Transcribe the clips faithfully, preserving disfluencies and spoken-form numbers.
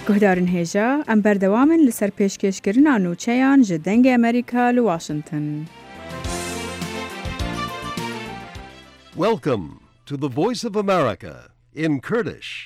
گهدارن هێژە ئەم بەردەوامن لەسەر پێشکەشکردنا نوچەیان ji dengê Amerîka li Washington. Welcome to the Voice of America in Kurdish.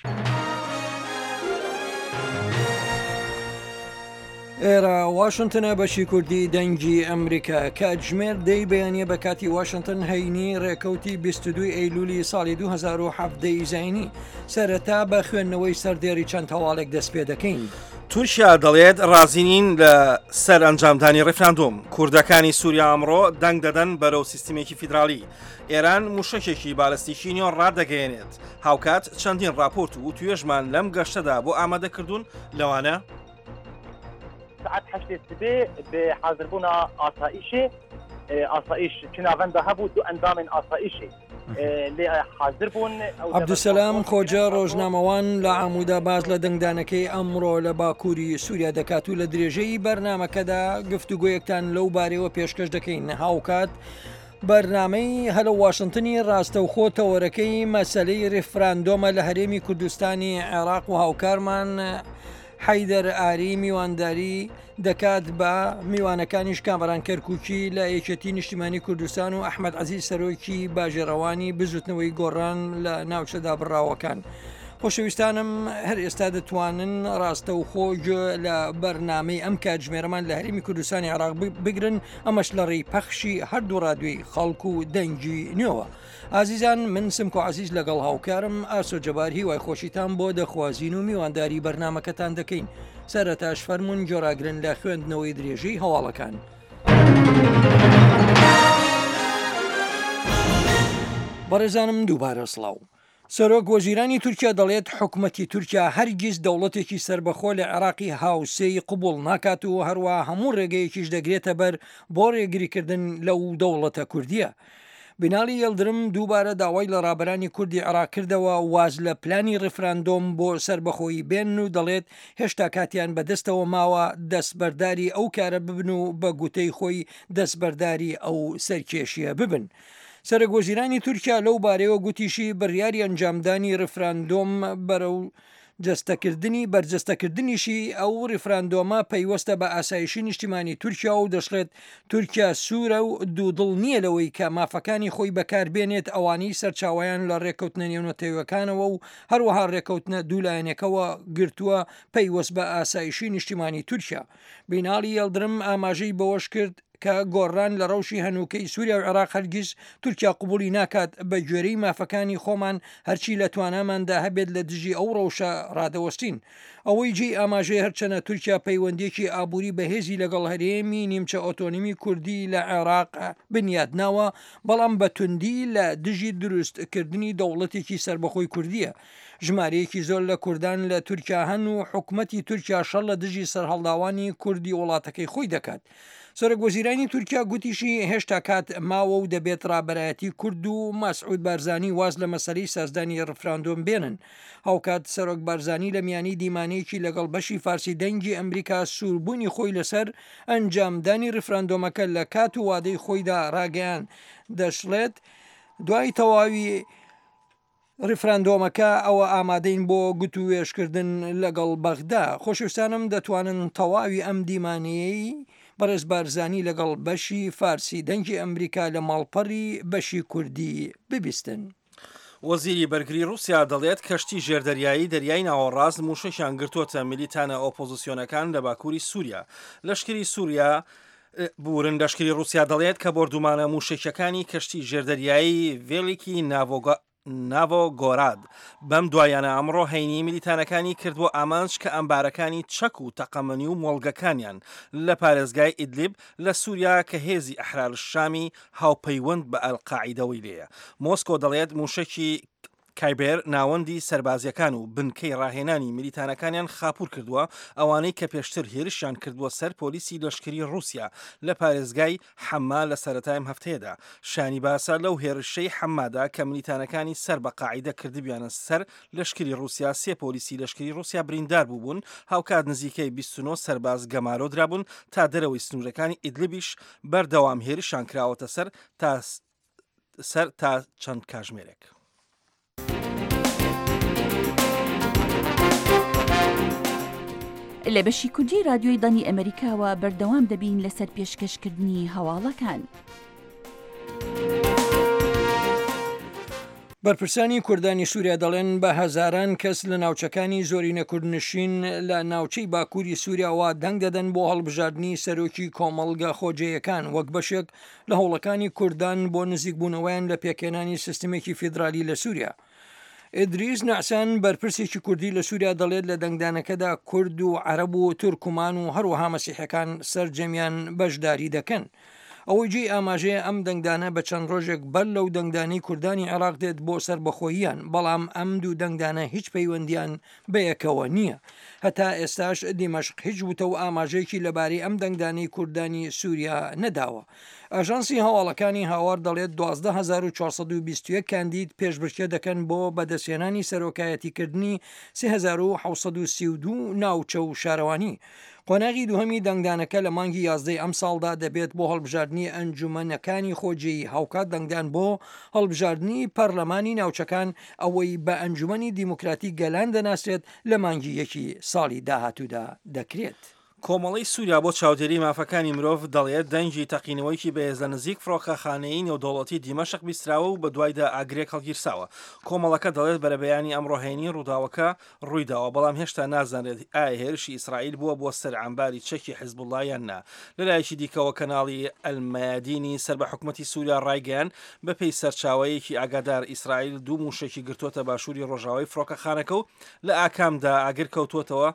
ئێرە واشنگتنە بەشی کوردی دەنگی ئەمریکا کاتژمێر دەی بەیانیە بە کاتی واشنگتن هەینی ڕێکەوتی بیست و دوو ئەیلولی ساڵی دوو هەزار و هەفت زینی سەرەتا بە خوێندنەوەی سەردێری چەند هەواڵێک دەست پێ دەکەین. تورکیا دەڵێت رازینین لە سەر ئەنجامدانی ڕێفراندۆم. کوردەکانی سووریا ئەمڕۆ دەنگ دەدەن بەرەو سیستمێکی فیدرالی. ئێران موشەکێکی بالستیکی نیۆ ڕادەگەیەنێت. هاوکات چەندین راپۆرت و توێژمان لەم گەشتەدا بۆ ئامادەکردوون لەوانە ساعت هەشت سبێ به حاضربوونا ئاسایشێ ئاسایش چناوەندە هەبوو دوو ئەندامên ئاسایشێ لێ حاضر بوون. عەبدولسەلام خۆجا ڕۆژنامەوان لە عەمودا باز لە دەنگدانەکەی ئەمڕۆ لە باکووری سووریا دەکات و لە درێژەی بەرنامەکەدا گفتوگۆیەکتان لەو بارەوە پێشکەش دەکەین. هاوکات بەرنامەی هەلە واشنگتنی ڕاستەوخۆ تەوەرەکەی مەسەلەی ڕێفراندۆمە لە هەرێمی کوردستانی عێراق و هاوکارمان حەیدەر ئاری میوانداری دەکات بە میوانەکانیش کامەران کەرکووکی لە یەکێتی نیشتیمانی کوردستان و ئەحمەد عەزیز سەرۆکی باژێڕەوانی بزوتنەوەی گۆڕان لە ناوچەدا بڕاوەکان. خۆشەویستانم هەر ئێستا دەتوانن ڕاستەوخۆ لە بەرنامەی ئەم کاتژمێرەمان لە هەرێمی کوردستانی عێراق بگرن، ئەمەش لە ڕێی پەخشی هەردوو ڕادیۆی خەڵک و دەنگی نوێوە. ئازیزان، من سمکۆ عەزیز لەگەڵ هاوکارم ئاسۆ جەبار هیوای خۆشیتان بۆ دەخوازین و میوانداری بەرنامەکەتان دەکەین. سەرەتاش فەرموون گۆڕاگرن لە خوێندنەوەی درێژەی هەواڵەکان. بەڕێزانم دووبارە سڵاو. سەرۆک وەزیرانی تورکیا دەڵێت حکوومەتی تورکیا هەرگیز دەوڵەتێکی سربەخۆ لە عێراقی هاوسێی قبول ناکات و هەروە هەموو ڕێگەیەکیش دەگرێتە بەر بۆ ڕێگریکردن لەو دەوڵەتە کوردیە. بیناڵی یەلدرم دووبارە داوای لە ڕابەرانی کوردی عێراق کردەوە واز لە پلانی ڕێفراندۆم بۆ سربەخۆیی بێن و دەڵێت هێشتا کاتیان بەدەستەوە ماوە دەستبەرداری ئەو کارە ببن و بە گوتەی خۆی دەستبەرداری ئەو سەرکێشیە ببن. سەرۆکوەزیرانی تورکیا لەو بارەیەوە گوتیشی بڕیاری ئەنجامدانی ڕێفراندۆم بەرەو جەستەکردنی بەرجەستەکردنیشی ئەو ڕێفراندۆمە پەیوەستە بە ئاسایشی نیشتیمانی تورکیا و دەشڵێت تورکیا سوورە و دوودڵ نییە لەوەی کە مافەکانی خۆی بەکاربێنێت ئەوانەی سەرچاویان لە ڕێکەوتنە نێونەتەوەکانەوە و هەروەها ڕێکەوتنە دوولایەنێکەوە گرتووە پەیوەست بە ئاسایشی نیشتیمانی تورکیا. بیناڵی یەلدرم ئاماژەی بەوەش کرد کە گۆڕان لە ڕەوشی هەنووکەی سووریا و عێراق هەرگیز تورکیا قبولی ناکات بە گوێرەی مافەکانی خۆمان هەرچی لە تواناماندا هەبێت لە دژی ئەو ڕەوشە ڕادەوەستین. ئەوەی جێی ئاماژەی هەرچەنە تورکیا پەیوەندێکی ئابووری بەهێزی لەگەڵ هەرێمی نیمچە ئۆتۆنۆمی کوردی لە عێراق بنیاد ناوە، بەڵام بە توندی لە دژی دروستکردنی دەوڵەتێکی سربەخۆی کوردیە. ژمارەیەکی زۆر لە کوردان لە تورکیا هەن و حکوومەتی تورکیا شەڕ لە دژی سەرهەڵداوانی کوردی وڵاتەکەی خۆی دەکات. سەرۆکوەزیرانی تورکیا گوتیشی هێشتا کات ماوە و دەبێت ڕابەرایەتی کورد و مەسعود بارزانی واز لە مەسەلەی سازدانی ڕێفراندۆم بێنن. هاوکات سەرۆک بارزانی لە میانی دیمانەیەکی لەگەڵ بەشی فارسی دەنگی ئەمریکا سووربوونی خۆی لەسەر ئەنجامدانی ڕێفراندۆمەکە لە کات و وادەی خۆیدا ڕاگەیان دەشڵێت دوای تەواوی ڕێفراندۆمەکە ئەوە ئامادەین بۆ گوت و وێشکردن لەگەڵ بەغدا. خۆشەویستانم دەتوانن تەواوی ئەم دیمانەیەی بەڕێز بارزانی لەگەڵ بەشی فارسی دەنگی ئەمریکا لە ماڵپەڕی بەشی کوردی ببیستن. وەزیری بەرگری رووسیا دەڵێت کەشتی ژێردەریایی دەریای ناوەڕاست موشەشیان گرتووەتە میلیتانە ئۆپۆزیسیۆنەکان لە باکووری سووریا. لەشکری سووریا بورن لەشکری رووسیا دەڵێت کە بۆردومانە موشەکەکانی کەشتی ژێردەریایی ڤێلیکی ناڤۆگا ناڤۆگۆراد بەم دوایانە ئەمڕۆ هەینی میلیتانەکانی کردبوو ئامانج کە ئەمبارەکانی چەک و تەقەمەنی و مۆڵگەکانیان لە پارێزگای ئیدلیب لە سووریا کە هێزی ئەحرار الشامی هاوپەیوەند بە ئەلقاعیدەوەی لێیە. مۆسکۆ دەڵێت موشەکی کایبێر ناوەندی سەربازیەکان و بنکەی ڕاهێنانی میلیتانەکانیان خاپور کردووە، ئەوانەی کە پێشتر هێرشیان کردووە سەر پۆلیسی لەشکری رووسیا لە پارێزگای حەما لە سەرەتایم هەفتەیەدا. شانی باسا لەو هێرشەی حەمادا کە میلیتانەکانی سەر بە قاعیدە کردبیانە سەر لەشکری رووسیا سێ پۆلیسی لەشکری رووسیا بریندار بووبوون، هاوکات نزیکەی بیست و نۆ سەرباز گەمارۆ درابوون تا دەرەوەی سنوورەکانی ئیدلیبیش بەردەوام هێرشیان کراوەتە سەر تا سەر تا چەند کاژمێرێک. لە بەشی کوردی رادیۆی دانی ئەمریکاوە بەردەوام دەبین لەسەر پێشکەشکردنی هەواڵەکان. بەرپرسانی کوردانی سووریا دەڵێن بە هەزاران کەس لە ناوچەکانی زۆرینە کوردنشین لە ناوچەی باکووری سووریاوە دەنگ دەدەن بۆ هەڵبژاردننی سەرۆکی کۆمەڵگە خۆجەیەکان وەک بەشێک لە هەوڵەکانی کوردان بۆ نزیکبوونەوەیان لە پێکێنانی سیستمێکی فیدرالی لە سووریا. ئیدریس نەعسان بەرپرسێکی کوردی لە سووریا دەڵێت لە دەنگدانەکەدا کورد و عەرەب و تورکمان و هەروەها مەسیحەکان سەرجەمیان بەشداری دەکەن. ئەوەی جێی ئاماژەیە ئەم دەنگدانە بە چەند ڕۆژێک بەر لەو دەنگدانی کوردانی عێراق دێت بۆ سەربەخۆییان، بەڵام ئەم دوو دەنگدانە هیچ پەیوەندیان بەیەکەوە نییە. هەتا ئێستاش دیمەشق هیچ وتە و ئاماژەیەکی لەبارەی ئەم دەنگدانەی کوردانی سووریا نەداوە. ئاژانسی هەواڵەکانی هاوار دەڵێت دوازدە هەزار و چوارسەد و بیست و یەک کاندید پێشبڕکێ دەکەن بۆ بەدەستێنانی سەرۆکایەتیکردنی سێ هەزار و حەوسەد و سی و دوو ناوچە و شارەوانی. قۆناغی دووهەمی دەنگدانەکە لە مانگی یازدەی ئەم ساڵدا دەبێت بۆ هەڵبژاردننی ئەنجومەنەکانی خۆجێی هاوکات دەنگدان بۆ هەڵبژاردننی پەرلەمانی ناوچەکان ئەوەی بە ئەنجومەنی دیموکراتی گەلان دەناسرێت لە مانگی یەکی ساڵی داهاتوودا دەکرێت. کۆمەڵی سووریا بۆ چاودێری مافەکانی مرۆڤ دەڵێت دەنگی تەقینەوەیکی بەهێز لە نزیک فڕۆکەخانەی نێودەوڵەتی دیمەشق بیستراوە و بە دوایدا ئاگرێک هەڵگیرساوە. کۆمەڵەکە دەڵێت بەرەبەیانی ئەمڕۆهێنی ڕووداوەکە ڕوویداوە، بەڵام هێشتا نازانێت ئایا هێرشی ئیسرائیل بووە بۆ سەر عەمباری چەکی حیزبوڵڵا یان نا. لەلایەکی دیکەوە کەناڵی ئەلمەیادینی سەر بە حکوومەتی سووریا ڕایگەیان بەپێی سەرچاوەیەکی ئاگادار ئیسرائیل دوو موشێکی گرتوۆتە باشووری ڕۆژاوای فڕۆکەخانەکە و لە ئاکامدا ئاگر کەوتوۆتەوە.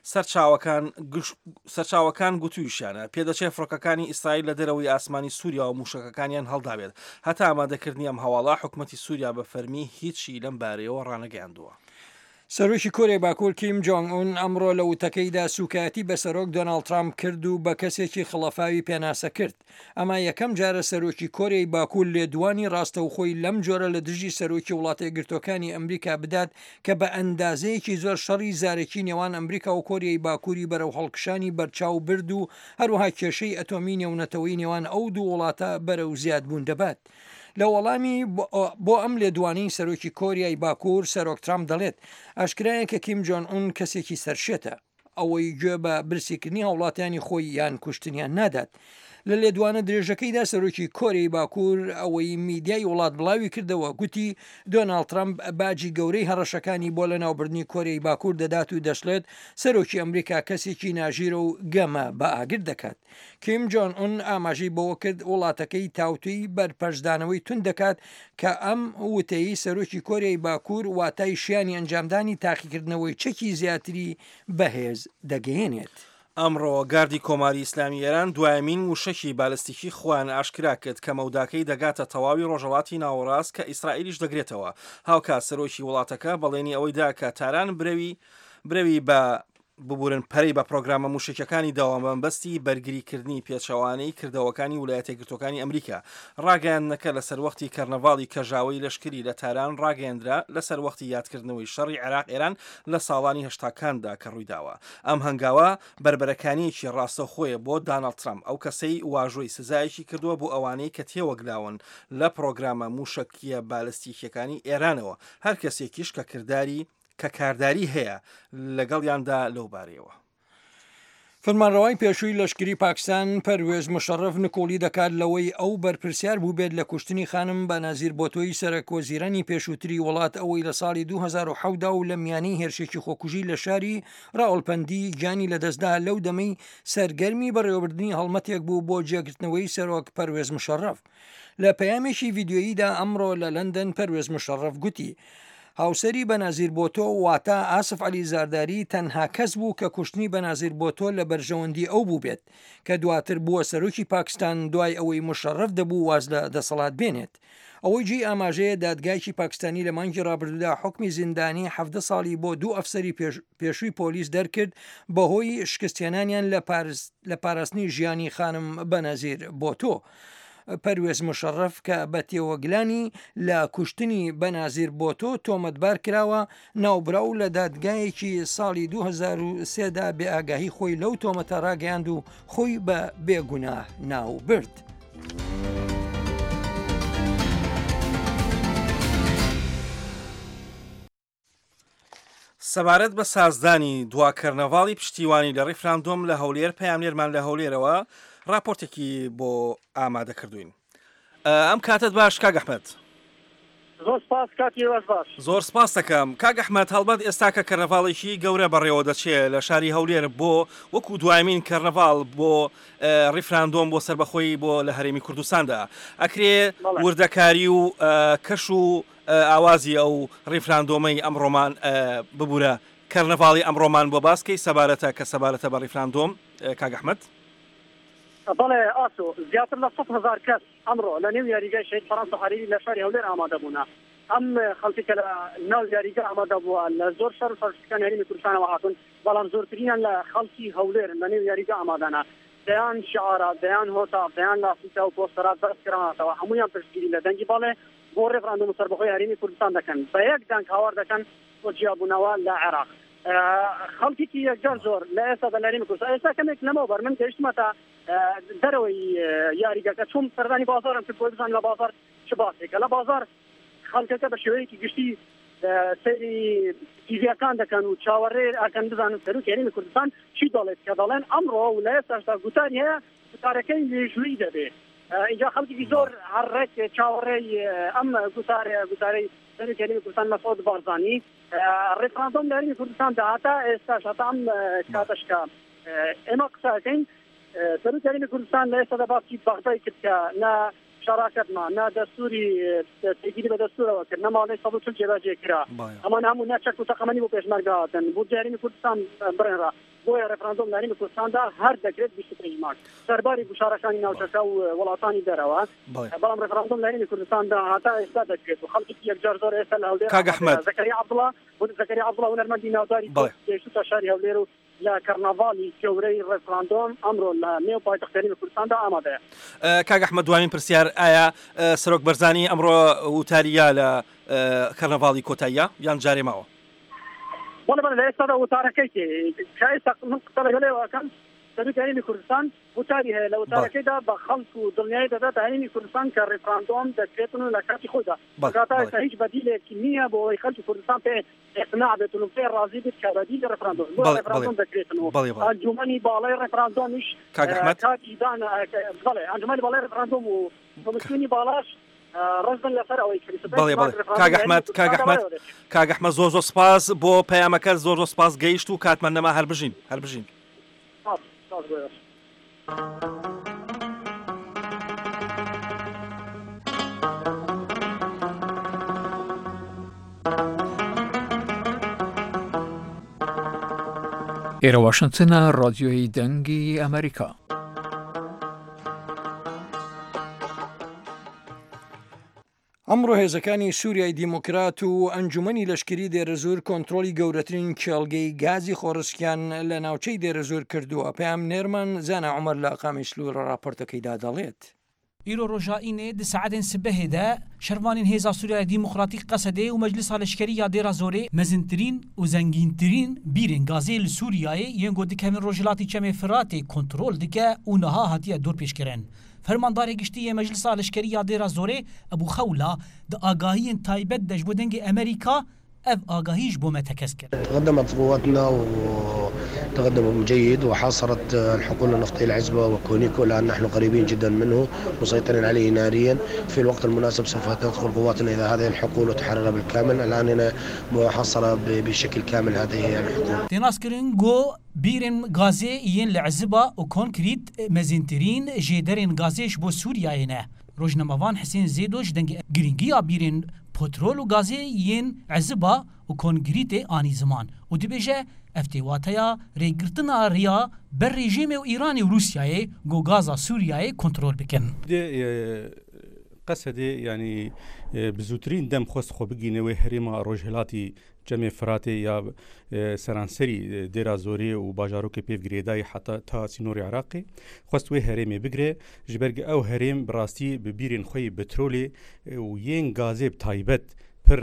سەرچاوەکان گوتوویشانە پێدەچێت فڕۆکەکانی ئیسرائیل لە دەرەوەی ئاسمانی سووریا و موشەکەکانیان هەڵدابێت. هەتا ئامادەکردنی ئەم هەواڵە حکوومەتی سووریا بە فەرمی هیچی لەم بارەیەوە ڕانەگەیاندووە. سەرۆکی کۆرێ باکوور کیم جۆنگ ئون ئەمڕۆ لە وتەکەیدا سوکایەتی بە سەرۆک دۆناڵد ترامپ کرد و بە کەسێکی خڵەفاوی پێناسە کرد. ئەمە یەکەم جارە سەرۆکی کۆرەی باکوور لێدوانی ڕاستەوخۆی لەم جۆرە لە دژی سەرۆکی وڵاتە یەکگرتوەکانی ئەمریکا بدات کە بە ئەندازەیەکی زۆر شەڕی زارێکی نێوان ئەمریکا و کۆریای باکووری بەرەو هەڵکشانی بەرچاو برد و هەروەها کێشەی ئەتۆمی نێونەتەوەی نێوان ئەو دوو وڵاتە بەرەو زیادبوون دەبات. لە وەڵامی بۆ ئەم لێدوانی سەرۆکی کۆریای باکوور سەرۆک ترامپ دەڵێت ئاشکرایە کە کیم جۆن ئون کەسێکی سەرشێتە، ئەوەی گوێ بە برسیکردنی هەوڵاتیانی خۆی یان کوشتنیان نادات. لە لێدوانە درێژەکەیدا سەرۆکی کۆریای باکوور ئەوەی میدیای وڵات بڵاوی کردەوە گوتی دۆناڵد ترامپ باجی گەورەی هەڕەشەکانی بۆ لە ناوبردنی کۆریای باکوور دەدات و دەشڵێت سەرۆکی ئەمریکا کەسێکی ناژیرە و گەمە بە ئاگر دەکات. کیم جۆن ئون ئاماژەی بەوە کرد وڵاتەکەی تاوتوی بەرپەرشدانەوەی تون دەکات کە ئەم وتەی سەرۆکی کۆریای باکوور واتای شیانی ئەنجامدانی تاقیکردنەوەی چەکی زیاتری بەهێز دەگەیەنێت. ئەمڕۆ گاردی کۆماری ئیسلامی ئێران دوایمین وشەکی بالستیکی خوان ئاشکرا کرد کە مەوداکەی دەگاتە تەواوی ڕۆژهەڵاتی ناوەڕاست کە ئیسرائیلیش دەگرێتەوە. هاوکا سەرۆکی وڵاتەکە بەڵێنی ئەوەی دا کە تاران برەوی برەوی بە ببورن پەرەی بە پرۆگرامە موشکەکانی داوامبەستی بەرگریکردنی پێچەوانەی کردەوەکانی ویلایەتە یەکگرتوەکانی ئەمریکا. ڕاگەیاندنەکە لەسەر وەختی کەرنەڤاڵی کەژاوەی لەشکری لە تاران ڕاگەیاندرا لەسەر وەختی یادکردنەوەی شەڕی عێراق ئێران لە ساڵانی هەشتاکاندا کە ڕوویداوە. ئەم هەنگاوە بربەرەکانیەکی ڕاستەوخۆیە بۆ داناڵد ترامپ، ئەو کەسەی واژۆی سزایەکی کردووە بۆ ئەوانەی کە تێوەگلاون لە پرۆگرامە موشکیە بالستیکیەکانی ئێرانەوە، هەر کەسێکیش کە کردداری کە کارداری هەیە لەگەڵیاندا لەو بارەیەوە. فەرمانڕەوای پێشووی لەشکری پاکستان پەروێز مشەرف نکۆڵی دەکات لەوەی ئەو بەرپرسیار بوو بێت لە کوشتنی خانم بەنازیر بۆتۆی سەرۆکوەزیرانی پێشووتری وڵات ئەوەی لە ساڵی دوو هەزار و حەوت و لە میانەی هێرشێکی خۆکوژی لە شاری ڕاوڵپەندی گیانی لەدەستدا لەو دەمەی سەرگەرمی بەڕێوەبردننی هەڵمەتێک بوو بۆ جێگرتنەوەی سەرۆک پەروێز مشەرف. لە پەیامێکی ڤیددیۆییدا ئەمڕۆ لە لەندەن پەروێز مشەرف گوتی هاوسەری بەنازیر بۆتۆ واتە ئاسف عەلی زارداری تەنها کەس بوو کە کوشتنی بەنازیر بۆتۆ لە بەرژەوەندی ئەو بوو بێت کە دواتر بووە سەرۆکی پاکستان دوای ئەوەی مشەرف دەبوو واز لە دەسەڵات بێنێت. ئەوەی جێی ئاماژەیە دادگایکی پاکستانی لە مانگی ڕابردوودا حکمی زیندانی حەڤدە ساڵی بۆ دوو ئەفسەری پێشووی پۆلیس دەرکرد بەهۆی شکستێنانیان لە پاراستنی ژیانی خانم بەنازیر بۆتۆ. پەروێز مشەرف کە بە تێوەگلانی لە کوشتنی بەنازیر بۆتۆ تۆمەتبار کراوە ناوبراو لە دادگایەکی ساڵی دوو هەزار و سێدا بێ ئاگاهی خۆی لەو تۆمەتە ڕاگەیاند و خۆی بە بێگوناه ناو برد. سەبارەت بە سازدانی دواکردنەواڵی پشتیوانی لە ڕیفراندۆم لە هەولێر پەیامنێرمان لە هەولێرەوە راپۆرتێکی بۆ ئامادە کردوین. ئەم کاتت باش کاک ئەحمەد. زۆر سپاس کاتی وەز باش. زۆر سپاس دەکەم. کاک ئەحمەد هەڵبەت ئێستا کە کەرنەڤاڵێکی گەورە بەڕێوە دەچێت لە شاری هەولێر بۆ وەکو دوایمین کەرنەڤاڵ بۆ ڕیفراندۆم بۆ سربەخۆی بۆ لە هەرێمی کوردستاندا ئەکرێ وردەکاری و کەش و ئاوازی ئەو ڕیفراندۆمەی ئەمڕۆمان ببوورە کەرنەڤاڵی ئەمڕۆمان بۆ باسکەی سەبارەتە کە سەبارەتە بە ڕیفراندۆم کاک ئەحمەد. بەڵێ ئاسۆ زیاتر لە سەد هەزار کەس ئەمڕۆ لە نێو یاریگای شەهید فەرەنسا حەریری لە شاری هەولێر ئامادە بوونا. ئەم خەڵکی کە لە ناو یاریگا ئامادە بووە لە زۆر شەر سەرشتەکانی هەرێمی کوردستانەوە هاتوون، بەڵام زۆرترینیان لە خەڵکی هەولێر لە نێو یاریگا ئامادەنا. دەیان شعارات، دەیان هۆتا، دەیان لاسیکا و پۆستەرات بەرز کراونەتەوە، هەموویان پشتگیری لە دەنگی بەڵێ بۆ ڕێفراندۆم و سەربەخۆی هەرێمی کوردستان دەکەن. بە یەک دەنگ هاوار دەکەن بۆ جیابوونەوە لە عێراق. خەڵکێکی یەکجار زۆر لە ئێستا لە هەرێمی کوردستان ئێستا کەمێک لەمەوە بەر من گەیشتمەتە دەرەوەی یاریگەکە چۆن سەردانی بازارم کرد بۆ بزانم لە بازار چ باسێکە. لە بازار خەڵکەکە بە شێوەیەکی گشتی سەیری تیڤیەکان دەکەن و چاوەڕێ ئەکەن بزانن سەرۆکی هەرێمی کوردستان چی دەڵێت کە دەڵێن ئەمڕۆ و لە ئێستاشتا گوتاری هەیە گوتارەکەی مێژووی دەبێت. اینجا خەڵکی زۆر هەڕێک چاوەڕێی ئەم گوتارە گوتارەی سەرۆکی هەرێمی کوردستان مەسعود بارزانی ڕێفراندۆم لە هەرێمی کوردستان داهاتە ئێستاش هەتا ئەم کاتەشکە ئێمە قسەکەین سەرۆکی هەرێمی کوردستان لە ئێستا باسی بەغدای کرد کە نە شاراکەتمان نە دەستوری تێگیری بە دەستورەوە کرد نە ماڵەی سەد و چل جێبەجێ کرا ئەمان هەموو نەچەک و تەقەمەنی بۆ پێشمەرگهاتن بۆ هەرێمی کوردستان بڕێنرا بۆیە ڕێفراندۆم لە هەرێمی کوردستاندا هەر دەکرێت بیست و پێنج مانگ سەرباری گوشارەکانی ناوچەکە و وڵاتانی دەرەوە، بەڵام ڕێفراندۆم لە هەرێمی کوردستاندا هەتا ئێستا دەکرێت و خەڵکی یەکجار زۆر ئێستا لە هەولێر زەکەریا عەبدوڵڵا بۆ زەکەریا عەبدوڵڵا هونەرمەندی ناوداری گەیشتوتە شاری هەولێر و لە کەرنەڤاڵی گەورەی ڕێفراندۆم ئەمڕۆ لە نێو پایتەختی هەرێمی کوردستاندا ئامادەیە. کاک ئەحمەد دوامین پرسیار ئایا سەرۆک بەرزانی ئەمڕۆ وتاریە لە کەرنەڤاڵی کۆتاییە یان جارێ ماوە؟ وەڵێ بەڵێ لە ئێستادا وتارەکەی کە ئێستا من قسە لەگەڵێەوە ئەکەم سەرۆکی هەرێمی کوردستان وتاری هەیە لە وتارەکەیدا بە خەڵک و دڵنیایی دەدات هەرێمی کوردستان کە ڕێفراندۆم دەکرێتن و لە کاتی خۆیدا کاتە ئێستا هیچ بەدیلێکی نییە بۆ ئەوەی خەڵکی کوردستان پێ ئێقناع بێتن و پێ ڕازی بێت کە بەدیل ڕێفراندۆم بۆ ڕێفراندۆم دەکرێتنەوە. ئەنجومەنی باڵای ڕێفراندۆمیش کاتی دان بەڵێ ئەنجومەنی باڵای ڕێفراندۆم و کۆمیسیۆنی باڵاش ڕزن لەسەر ئەوەی بەڵێ بەڵێ کاک ئەحمەد کاک ئەحمەد کاک ئەحمەد زۆر زۆر سپاس بۆ پەیامەکە زۆر زۆر سپاس گەیشت و کاتمان نەما هەر بژین هەر بژین. ئێرە واشنگتنە ڕادیۆی دەنگی ئەمریکا. ئەمڕۆ هێزەکانی سووریای دیموکرات و ئەنجومەنی لەشکری دێرەزور کۆنتترۆلی گەورەترین کێڵگەی گازی خۆڕسکیان لە ناوچەی دێرەزور کردووە. پێیام نێرمان زانە عومەر لە قامیشلو راپۆرتەکەیدا دەڵێت. ئیرۆ ڕۆژائینێ دی سەعاتên sibehê de şervanên Hêza Sûriya Dîmokratîk Qesedê û Meclisa Leşkerî ya Dêra Zorê mezintirîn û zengîntirîn bîrên gazê li Sûriyayê yên got dikevin Rojhilatî Çemê Firatê kontrol dike û niha hatiye dorpêşkirin. Fermandarê giştî yê Meclisa Leşkerî ya Dêra Zorê Ebu Xewla di agahiyên taybet de ji bo dengê Amerîka ev agahî ji bo me tekez kir. تقدمت قواتنا وتقدم جيد وحاصرت الحقول النفطية العزبة وكونيكو لأن نحن قريبين جدا منه مسيطرين عليه ناريا. في الوقت المناسب سوف تدخل قواتنا إذا هذه الحقول وتحرر بالكامل. الآن هنا محاصرة بشكل كامل هذه الحقول. تناسكرين جو بيرن غازي ين العزبة وكونكريت مزينترين جيدرين غازيش بو سوريا هنا. روجناموان حسين زيدوش دنگ گرینگیا بيرن پترول و غازی ین عزبا و کنگریت آنی زمان و دبیجه افتواتیا ریگرتنا ریا بر رژیم و ایرانی و روسیای گو غازا سوریای کنترل بکن. قصدي يعني بزوترين دم خص خو بگینه هریما روجهلاتی جمع فراتی یا سرانسری دیرا زوری و باجاروک پیف گریدای حتی تا سینور عراقی خواست وی هرمی بگره جبرگ او هرم براستی ببیرین خوی بترولی و ین گازی بتایبت پر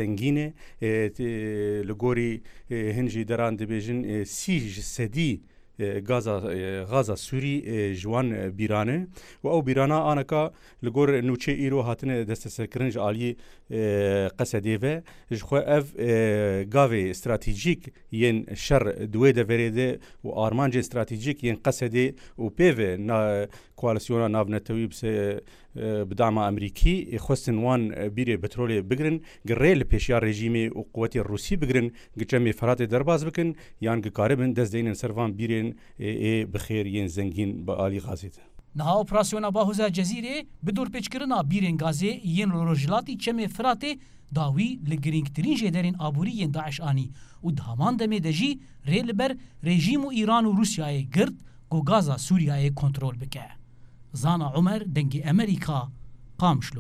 زنگینه لگوری هنجی دران دبیجن سی سدی غازا غازا سوری جوان بیرانه و او بیرانا آنکا لگور نوچه ایرو هاتنه دست سرکرنج عالی قصدی و جخو اف گاوی استراتیجیک ین شر دوی دفریده و آرمانج استراتیجیک ین قصدی و پیو نا کوالسیونا ناونتوی بس بدعم امریکی خواستن وان بیره بترول بگرن گریل پیشیار رژیمی و قوتی روسی بگرن گجمی فرات درباز بکن یان گکاربن دست دینن سروان بیرن ای بخیر ین زنگین با آلی غازیده. نها اپراسیونا باهوزا جزیره بدور پیچکرنا بیرن گازه ین روجلاتی چم فراته داوی لگرینگترین جدرین آبوری ین داعش آنی و دهمان دمه دجی ریل بر رژیم و ایران و روسیای گرد گو گازا سوریای کنترول بکه. زانا عمر دنگی امریکا قامشلو.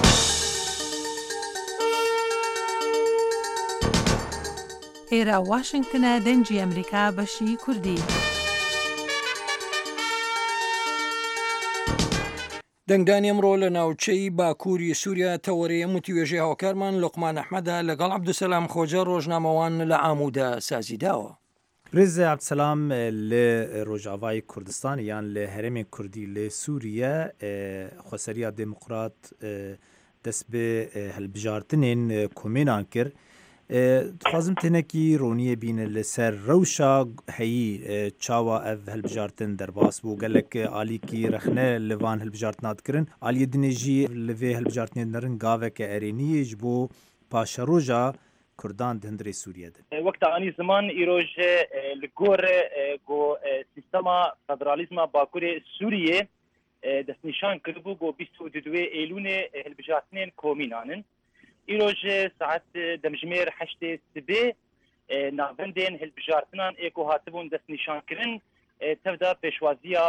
ئێرە واشنگتنە دەنجی ئەمریکا بەشی کوردی. دەنگدانی ئەمڕۆ لە ناوچەی باکووری سووریا تەوەرەیە موتیوێژەی هاوکارمان لوقمان ئەحمەدە لەگەڵ عەبدولسەلام خۆجە ڕۆژنامەوان لە ئاموودە سازیداوە. برێز عەبدولسەلام لە ڕۆژاوای کوردستان یان لە هەرێمی کوردی لە سووریا خۆسەرییا دموکرات دەست بە هەڵبژاردنên کۆمێنان کرد. دخوازم تێنێکی ڕۆنیە بینە لەسەر ڕەوشە هەیی چاوە ئەv هەڵبژاردن دەرباس بوو gelek alîkî rexne li van hilbijartina dikirin aliyê dinê jî li vê hilbijartinê nerin gaveke erêniyê ji bo paşeroja Kurdan di hindirê Sûriyê de. Wekta anî ziman îroj li gor got sîstema federalîzma Bakurê Sûriyê destnîşan kiribû got bîst û duwê Êlûnê hilbijartinên komînan in. îroj saet demjimêr heştê sibê navendên hilbijartinan ê ku hatibûn destnîşankirin tevda pêşwaziya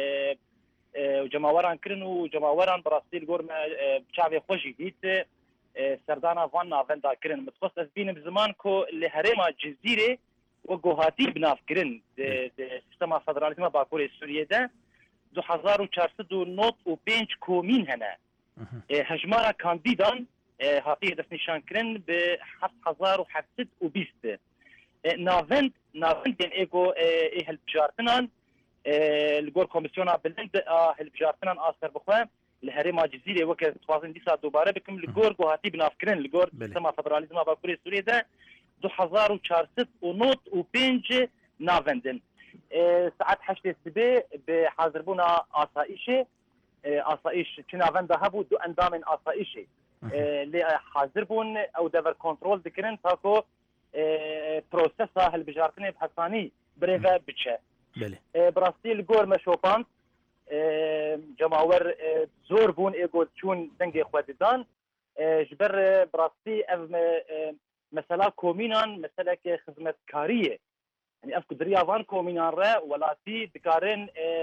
cemaweran kirin û cemaweran bi rastî li gor me çavê xwe jî dît serdana van navenda kirin. Mitxwast ez bînim ziman ku li herêma Cizîrê we gohatî binavkirin di sistema federalîzma Bakurê Sûriyê de du hezar û çar sed û nod û pênc komîn hene. Hejmara kandîdan هاتیه دستنیشان کردن به هفت هزار و هفتصد و بیست. ناوند ناوند این ایگو ایهل بجارتنان لگور کمیسیون بلند هل بجارتنان آسر بخواه لهری ما جزیره وکه توازن دیسا دوباره بکم لگور گو هاتی بناف کردن لگور سیستما فدرالیزما باکوری سوریه ده دو هزار و چهارصد و نود و پنج ناوندن. ساعت هشت سبه به حاضر بونا آسایشه آسایش چه ناوند ها بود دو اندام آسایشه. لی حاضر بون او دور کنترل دکرن تا کو پروسسا هلبجارتنی بحسانی بریوه بچه. براستی لگور مشوپاند جماور زور بون ایگو چون دنگی خوددان جبر براستی او مثلا کومینان مثلا که خدمتکاریه یعنی اف کدریاوان کومینان را ولاتی دکارن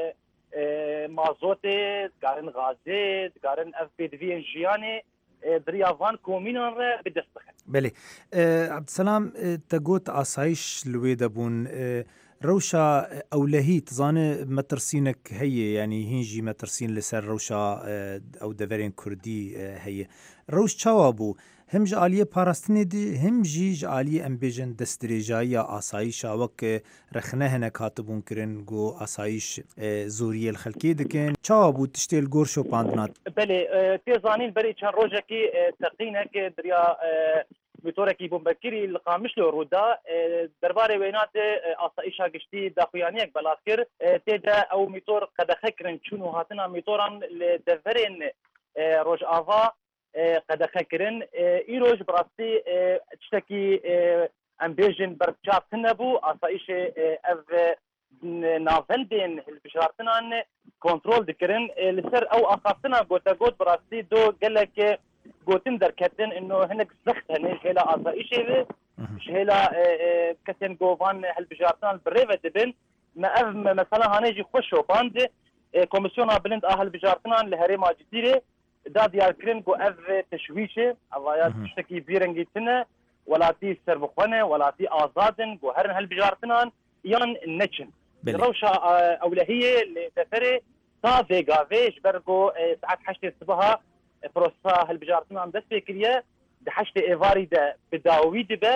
مازوت دکارن غازه دکارن اف پیدوی انجیانه دریاوان کومینان را به دست بخن. بله عبدالسلام تگوت آسایش لوی دبون روشا اولهی تزانه مترسینک هیه یعنی هنجی مترسین لسر روشا او دورین کردی هیه روش چاوا بو هم جعالیه پاراستنی دی هم جی جعالیه امبیجن دستریجایی آسایش وک رخنه هنک هاتبون کرن گو آسایش زوریه الخلکی دکن چاوا بو تشتیل گورشو پاندنات. بله تیزانین بری چند روزه کی تقینک دریا میتورکی بومبکری لقامش له رودا درباره وینات آسایشا گشتی داخویانیک بلاکر تیدا او میتور قد خکرن چونو هاتنا میتوران لدورین روج آوا قد خکرن ایروج براستی تشتکی امبیجن برچاپ نبو آسایش او نافندین البشارتنان کنترل دکرن لسر او آخافتنا گوتا گوت براستی دو گلک گوتن درکتن انه هناك زخت هني هلا آسایشه هلا كتن جوفان هالبجارتان بريفة دبن ما أف مثلا هنيجي خوشو باند كوميسيون بلند أهل بجارتان لهري ما جديرة داد ياركرين جو أف تشويشه أضايات تشتكي بيرنجيتنا ولا تي سربخونه ولا تي آزادن جو هرن هالبجارتان يان نتشن روشة أولهية لتفري تا فيجافيش برجو ساعات حشتي الصباح پروسا هالبجارتنا عم دست فكريه دحشت ايفاري ده بداوي دبه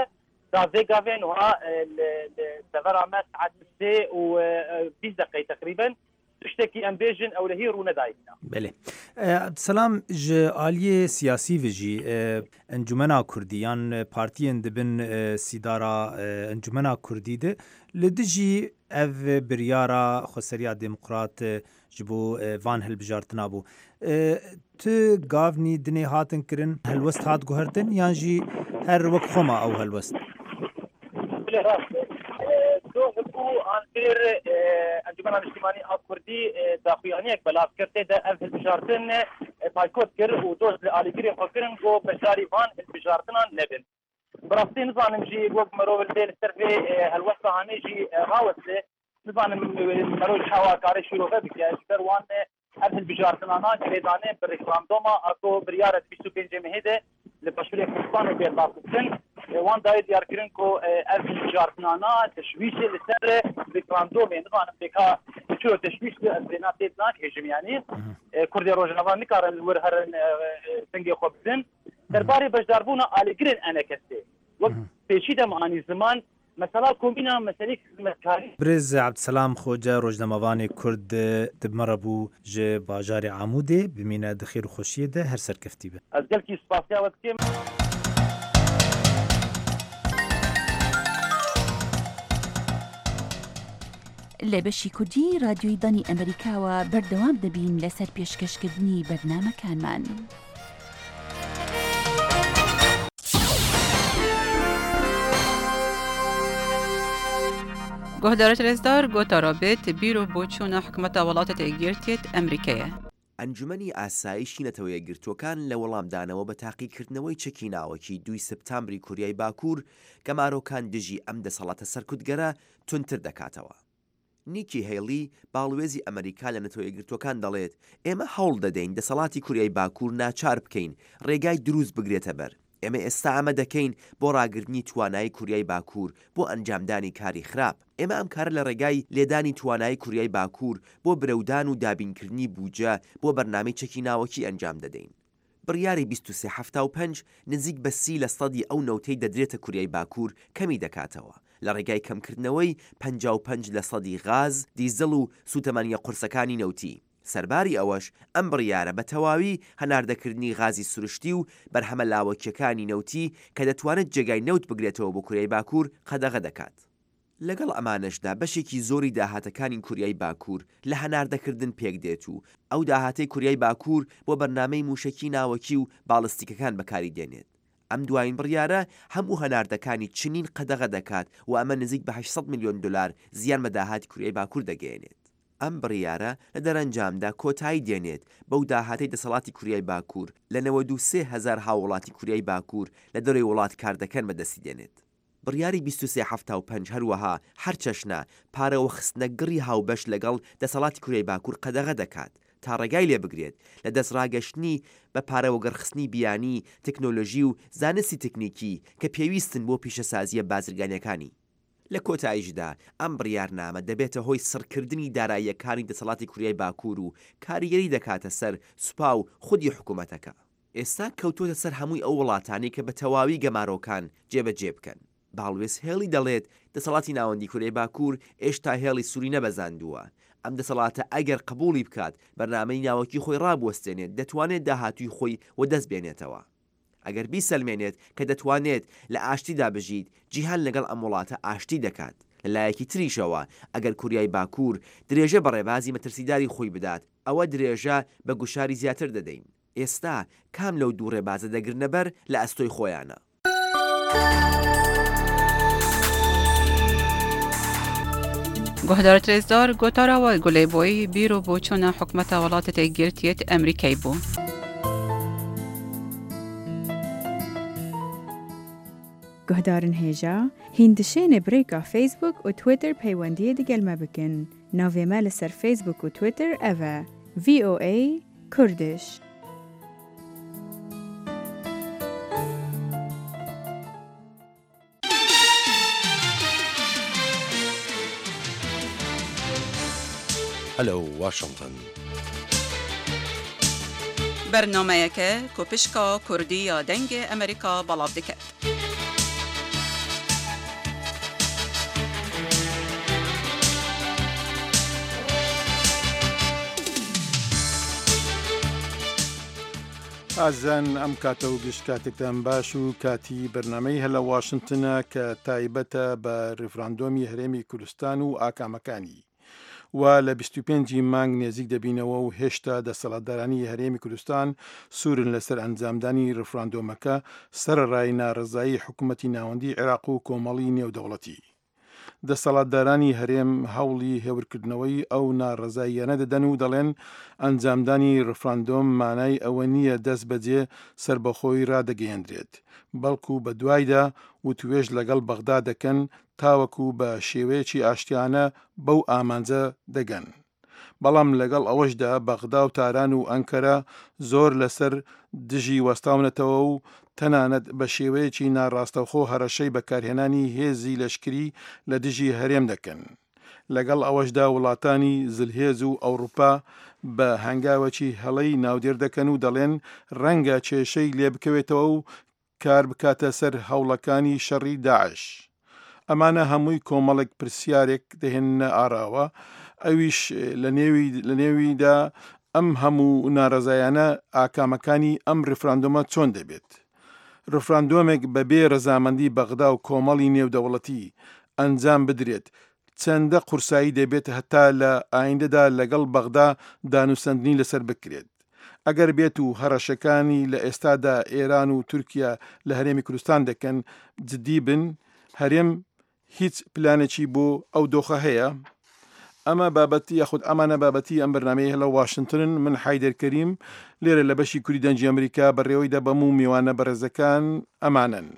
دافي غافين وها السفر ما ساعات ستة وبيس دقيقة تقريبا تشتكي امبيجن او لهير وندايتنا. بله. عبد السلام ج آلیه سیاسی وجی انجمنا کردیان پارتیان دبن سیدارا انجمنا کردی ده لدجی اف بریارا خسریا دموکرات جبو وان هل بجارتنا بو تو گاونی دنی هاتن کرن هلوست هات گوهرتن یانجی هر وقت خما او هلوست بله راست دو هبو انتر انجمن الاجتماعي الكردي داخليانيك بلاف كرتي ده اف بجارتن بايكوت كر ودوز لاليغري فكرن جو بشاري فان بجارتنا نبن براستي نظام نجي وقت مرو الليل السرفي هالوسط هنيجي غاوسه نظام مرو الحوا كاري شروع بك يا شكر وان اف بجارتنا انا كريدانه بالريكلام دوما اكو برياره بيسو بنجم هيده لبشري كردستان بيطاقتن وان دايد ياركرن كو اف بجارتنا انا تشويش لسر ريكلام دوما نظام بك شو تشويش البنات هناك هجم يعني كردي روجنافا نكارن ورهرن سنجي خبزن درباري بجداربونا آليگرن انا كسي وقت پیچیده معانی زمان مثلا کومبینا مسئله خدمتکاری برز عبدالسلام خوجه روزنامه‌وان کرد دبمربو ج باجار عموده بمینه دخیر و خوشیه ده هر سرکفتی به از گلکی سپاسیا وقتی لە بەشی کوردی رادیۆی دانی ئەمریکاوە بەردەوام دەبین لەسەر پێشکەشکردنی بەرنامەکانمان. گۆهدارە رێزدار گۆتە ڕابێت بیرۆ بۆ چوونە حکومەتە وڵاتە تێگیرتێت ئەمریکایە. ئەنجومەنی ئاسایشی نەتەوەیە گرتوەکان لە وەڵامدانەوە بە تاقیکردنەوەی چەکی ناوەکی دوی سپتامبری کوریای باکوور گەمارۆکان دژی ئەم دەسەڵاتە سەرکوتگەرە تونتر دەکاتەوە. نیکی هێڵی باڵوێزی ئەمریکا لە نەتەوەیە گرتوەکان دەڵێت ئێمە هەوڵ دەدەین دەسەڵاتی کوریای باکوور ناچار بکەین ڕێگای دروست بگرێتە بەر. ئێمە ئێستا ئەمە دەکەین بۆ ڕاگرنی توانایی کوریای باکوور بۆ ئەنجامدانی کاری خراپ. ئێمە ئەم کارە لە ڕێگای لێدانی توانایی کوریای باکوور بۆ برەودان و دابینکردنی بوجە بۆ بەرنامەی چەکی ناوەکی ئەنجام دەدەین. بڕیاری بیست و سێ هەفتا و پێنج نزیک بە سی لە سەدی ئەو نەوتەی دەدرێتە کوریای باکوور کەمی دەکاتەوە لە ڕێگای کەمکردنەوەی پەنجا و پەنج لە سەدی غاز، دیزەڵ و سوتەمەنیە قورسەکانی نەوتی. سەرباری ئەوەش ئەم بڕیارە بە تەواوی هەناردەکردنی غازی سروشتی و بەرهەمە لاوەکیەکانی نەوتی کە دەتوانێت جێگای نەوت بگرێتەوە بۆ کوریای باکوور قەدەغە دەکات. لەگەڵ ئەمانەشدا بەشێکی زۆری داهاتەکانی کوریای باکوور لە هەناردەکردن پێک دێت و ئەو داهاتەی کوریای باکوور بۆ بەرنامەی موشکی ناوەکی و باڵستیکەکان بەکاری دێنێت. ئەم دوایین بڕیارە هەموو هەناردەکانی چنین قەدەغە دەکات و ئەمە نزیک بە هەشت میلیۆن دلار زیان بە داهاتی کوریای باکوور دەگەێنێت. ئەم بڕیارە لە دەرەنجامدا کۆتایی دێنێت بەو داهاتەی دەسەڵاتی کوریای باکوور لە نەوەد و سێ هەزار هاوڵاتی کوریای باکوور لە دەروی وڵات کاردەکەن بەدەستی دێنێت. بڕیاری بیست و سێ هەفتا و پەنج هەروەها هەر چەشنە پارەوە خستنە گڕی هاوبەش لەگەڵ دەسەڵاتی کوریای باکوور قەدەغە دەکات تا ڕێگای لێ بگرێت لە دەستڕاگەشتنی بە پارەوە گەڕخستنی بیانی، تەکنۆلۆژی و زانستی تکنیکی کە پێویستن بۆ پیشەسازیە بازرگانیەکانی. لە کۆتاییشدا ئەم بڕیارنامە دەبێتە هۆی سڕکردنی داراییەکانی دەسەڵاتی کوریای باکوور و کاریگەری دەکاتە سەر سوپا و خودی حکوومەتەکە. ئێستا کەوتۆتە سەر هەمووی ئەو وڵاتانی کە بە تەواوی گەمارۆکان جێبەجێ بکەن. باڵوێز هێڵی دەڵێت دەسەڵاتی ناوەندی کوریای باکوور ئێشتا هێڵی سووری نەبەزاندووە. ئەم دەسەڵاتە ئەگەر قبولی بکات بەرنامەی ناوەکی خۆی ڕابوەستێنێت دەتوانێت داهاتووی خۆی وەدەست بێنێتەوە. ئەگەر بیسەلمێنێت کە دەتوانێت لە ئاشتیدا بژیت جیهان لەگەڵ ئەم وڵاتە ئاشتی دەکات. لەلایەکی تریشەوە ئەگەر کوریای باکوور درێژە بە ڕێبازی مەترسیداری خۆی بدات ئەوە درێژە بە گوشاری زیاتر دەدەین. ئێستا کام لەو دوو ڕێبازە دەگرنە بەر لە ئەستۆی خۆیانە. گۆهدارە رێزدار گۆتاراوە گولەی بۆی بیرۆ بۆ چوونە حکومەتە وڵاتە تێگیرتێت ئەمریکای بوو. گهدارن هێژا هیندشێنێ برێکا فیسبوک و تویتر پەیوەندیە دیگەلمە بکن. ناوێمە لەسەر فیسبوک و تویتر ئەڤە ڤی ئۆ ئەی کوردش. هەلو واشنگتن. بەرنامەیەکە کۆپشکا کوردی یا دەنگی ئەمریکا بەڵاو دەکات. ئازان ئەم کاتە و گشت کاتێکتان باش و کاتی بەرنامەی هەلە واشنگتنە کە تایبەتە بە ڕیفراندۆمی هەرێمی کوردستان و ئاکامەکانی و لە بیست و پێنجی مانگ نێزیک دەبینەوە و هێشتا دەسەڵاتدارانی هەرێمی کوردستان سوورن لەسەر ئەنجامدانی ڕیفراندۆمەکە سەرڕای ناڕزایی حکوومەتی ناوەندی عێراق و کۆمەڵی نێودەوڵەتی. دەسەڵاتدارانی هەرێم هەوڵی هێورکردنەوەی ئەو ناڕزاییانە دەدەن و دەڵێن ئەنجامدانی ڕفراندۆم مانای ئەوە نییە دەست بەجێ سربەخۆی ڕادەگەیەندرێت، بەڵکو بە دوایدا وتوێژ لەگەڵ بەغدا دەکەن تاوەکو بە شێوەیەکی ئاشتیانە بەو ئامانجە دەگەن. بەڵام لەگەڵ ئەوەشدا بەغدا و تاران و ئەنکەرە زۆر لەسەر دژی وەستاونەتەوە و تەنانەت بە شێوەیەکی ناڕاستەوخۆ هەرەشەی بەکارهێنانی هێزی لەشکری لە دژی هەرێم دەکەن. لەگەڵ ئەوەشدا وڵاتانی زلهێز و ئەوروپا بە هەنگاوەکی هەڵەی ناودێر دەکەن و دەڵێن ڕەنگە کێشەی لێ بکەوێتەوە و کار بکاتە سەر هەوڵەکانی شەڕی داعش. ئەمانە هەمووی کۆمەڵێک پرسیارێک دەهێنە ئاراوە، ئەویش لە نێویدا ئەم هەموو ناڕزایانە ئاکامەکانی ئەم ڕیفراندۆمە چۆن دەبێت. ڕفراندۆمێک بەبێ ڕەزامەندی بەغدا و کۆمەڵی نێودەوڵەتی ئەنجام بدرێت چەندە قورسایی دەبێت هەتا لە ئایندەدا لەگەڵ بەغدا دانووسەندنی لەسەر بکرێت. ئەگەر بێت و هەڕەشەکانی لە ئێستادا ئێران و تورکیا لە هەرێمی کوردستان دەکەن جدی بن، هەرێم هیچ پلانێکی بۆ ئەو دۆخە هەیە. ئەمە بابەتی یاخود ئەمانە بابەتی ئەم بەرنامەیە لە واشنگتن. من حیدەر کەریم لێرە لە بەشی کوردی دەنجی ئەمریکا بەڕێوەی دەبەم و میوانە بەڕێزەکان ئەمانن: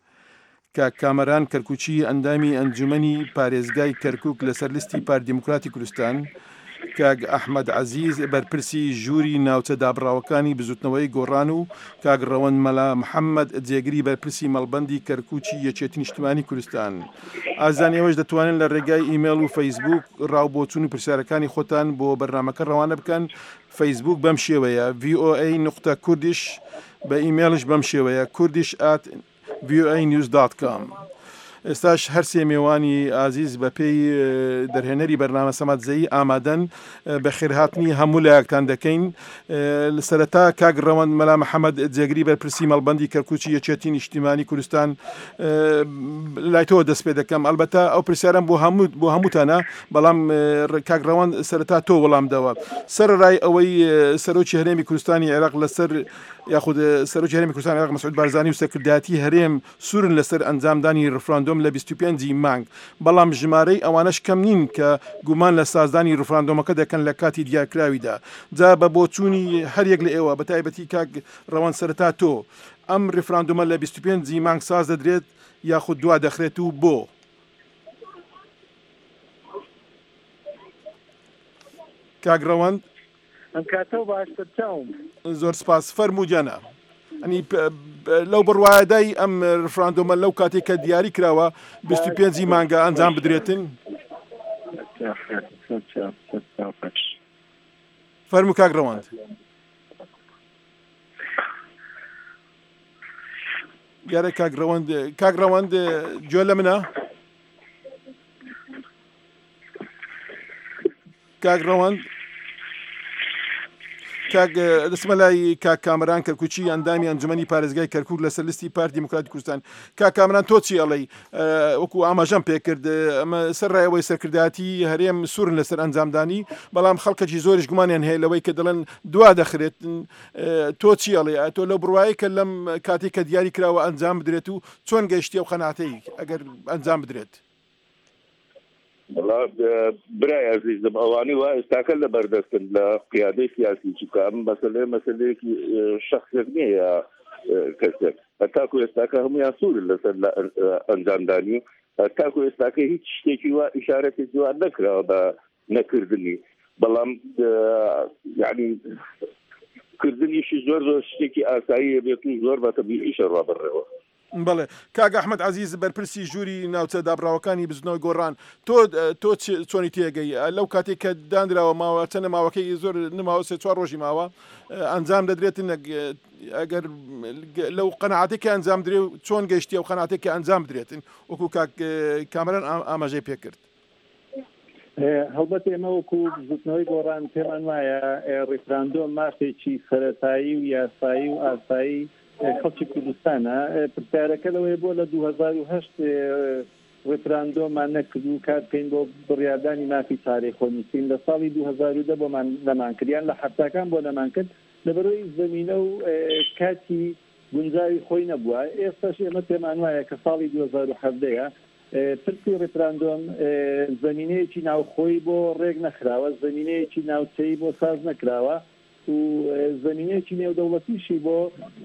کاک کامەران کەرکوچی ئەندامی ئەنجومەنی پارێزگای کەرکووک لەسەر لیستی پارتی دیموکراتی کوردستان، کاک ئەحمەد عەزیز بەرپرسی ژووری ناوچە دابڕاوەکانی بزوتنەوەی گۆڕان و کاک ڕەوەند مەلا محەممەد جێگری بەرپرسی مەڵبەندی کەرکوچی یەکێتی نیشتیمانی کوردستان. ئازان ئێوەش دەتوانن لە ڕێگای ئیمێل و فەیسبوک ڕاوبۆچوون و پرسیارەکانی خۆتان بۆ بەرنامەکە ڕەوانە بکەن. فەیسبوک بەم شێوەیە ڤی ئۆ ئەی نقطە کوردیش، بە ئیمێلش بەم شێوەیە کوردیش ئات ڤی ئۆ ئەی نیوز دات کام. ئێستاش هەرسێ میێوانی ئازیز بە پێی دەرهێنەری بەرنامە سەمەدزەیی ئامادەن بە خێرهاتنی هەموو لایەکتان دەکەین. سەرەتا کاک ڕەوەند مەلا محەممەد جێگری بەرپرسی مەڵبەندی کەرکوچی یەکێتی نیشتیمانی کوردستان لای تۆ دەست پێ دەکەم. ئەلبەتە ئەو پرسیارم بۆ هەموو بۆ هەمووتانە، بەڵام کاک ڕەوەند سەرەتا تۆ وەڵام داوە. سەرڕای ئەوەی سەرۆکی هەرێمی کوردستانی عێراق لەسەر یاخود سەرۆکی هەرێمی کوردستانی عێراق مەسعود بارزانی و سەرکردایەتی هەرێم سوورن لەسەر ئەنجامدانی ڕفراندۆم لە بیست و پێنجی مانگ، بەڵام ژمارەی ئەوانەش کەم نین کە گومان لە سازدانی ڕفراندۆمەکە دەکەن لە کاتی دیارکراویدا. جا بە بۆچوونی هەریەک لە ئێوە بە تایبەتی کاک ڕەوەند سەرەتا تۆ، ئەم ڕفراندۆمە لە بیست و پێنجی مانگ ساز دەدرێت یاخود دوا دەخرێت و بۆ؟ کاک ڕەوەند ئەم کاتە باشتر چاوم. زۆر سپاس. فەرموودیانە ئەنی لەو بڕوایەدای ئەم ڕفراندۆمە لەو کاتێک کە دیاری کراوە بیست و پێنجی مانگە ئەنجام بدرێتن. فەرموو کاک ڕەوەند. یارە کاک ڕەوەند کاک ڕەوەند گوێ لە منە؟ کاک ڕەوەند کاک دەسمە لای کاک کامەران کەرکوچی ئەندامی ئەنجومەنی پارێزگای کەرکووک لەسەر لیستی پارتی دیموکراتی کوردستان. کاک کامەران تۆ چی ئەڵێی؟ وەکو ئاماژەم پێکرد ئەمە سەرڕایەوەی سەرکردایەتی هەرێم سوورن لەسەر ئەنجامدانی، بەڵام خەڵکەکی زۆریش گومانیان هەیە لەوەی کە دەڵێن دوا دەخرێت. تۆ چی ئەڵێ؟ تۆ لەو بڕوایی کە لەم کاتێک کە دیاری کراوە ئەنجام بدرێت و چۆن گەیشتی ئەو قەناعەتەی ئەگەر ئەنجام بدرێت؟ برای عزیزم ئەوانی وا ئێستاکە لە بەردەستن لە قیادەی سیاسی چکە ئەم مەسەلەیە مەسەلەیەکی شەخصێک نییە کەسێک، هەتاکو ئێستاکە هەمویان سوورن لەسەر ئەنجامدانی، هەتاکو ئێستاکە هیچ شتێکی وا ئیشارەتێکی وا نەکراوە بە نەکردنی، بەڵام یعنی کردنیشی زۆر زۆر شتێکی ئاساییە بێت و زۆر بەتەبیعیشە ڕابڕێەوە. بەڵێ کاک ئەحمەد عەزیز بەرپرسی ژووری ناوچە دابڕاوەکانی بزنەوەی گۆڕان، تۆ تۆ چۆنی تێگەی لەو کاتێک کە دانراوە ماوە چەندە ماوەکەی زۆر نماوە سێ چوار ڕۆژی ماوە ئەنجام دەدرێتن، ئەگەر لەو قەناعەتێکی ئەنجام درێ و چۆن گەیشتی ئەو قەناعەتێکی ئەنجام بدرێتن وەکو کاک کامەران ئاماژەی پێکرد؟ هەڵبەت ئێمە وەکو زوتنەوەی گۆڕان پێمان وایە ڕێفراندۆم مافێکی سەرەتایی و یاسایی و ئاسایی خەڵکی کوردستانە. پرسیارەکە لەوەیە بۆ لە دوو هەزار و هەشت ڕێفراندۆمان نەکرد و کات پێین بۆ بڕیاردانی مافی چارەی خۆنووسین لە ساڵی دوو هەزار و دە بۆمان لەمان کردیان لە حەفتاکان بۆ لەمان کرد لەبەرەوەی زەمینە و کاتی گونجاوی خۆی نەبووە. ئێستاش ئێمە پێمان وایە کە ساڵی دوو هەزار و حەڤدەیە پرسی ڕێفراندۆم زەمینەیەکی ناوخۆی بۆ ڕێک نەخراوە، زەمینەیەکی ناوچەی بۆ ساز نەکراوە و زەمینەیەکی نێودەوڵەتیشی بۆ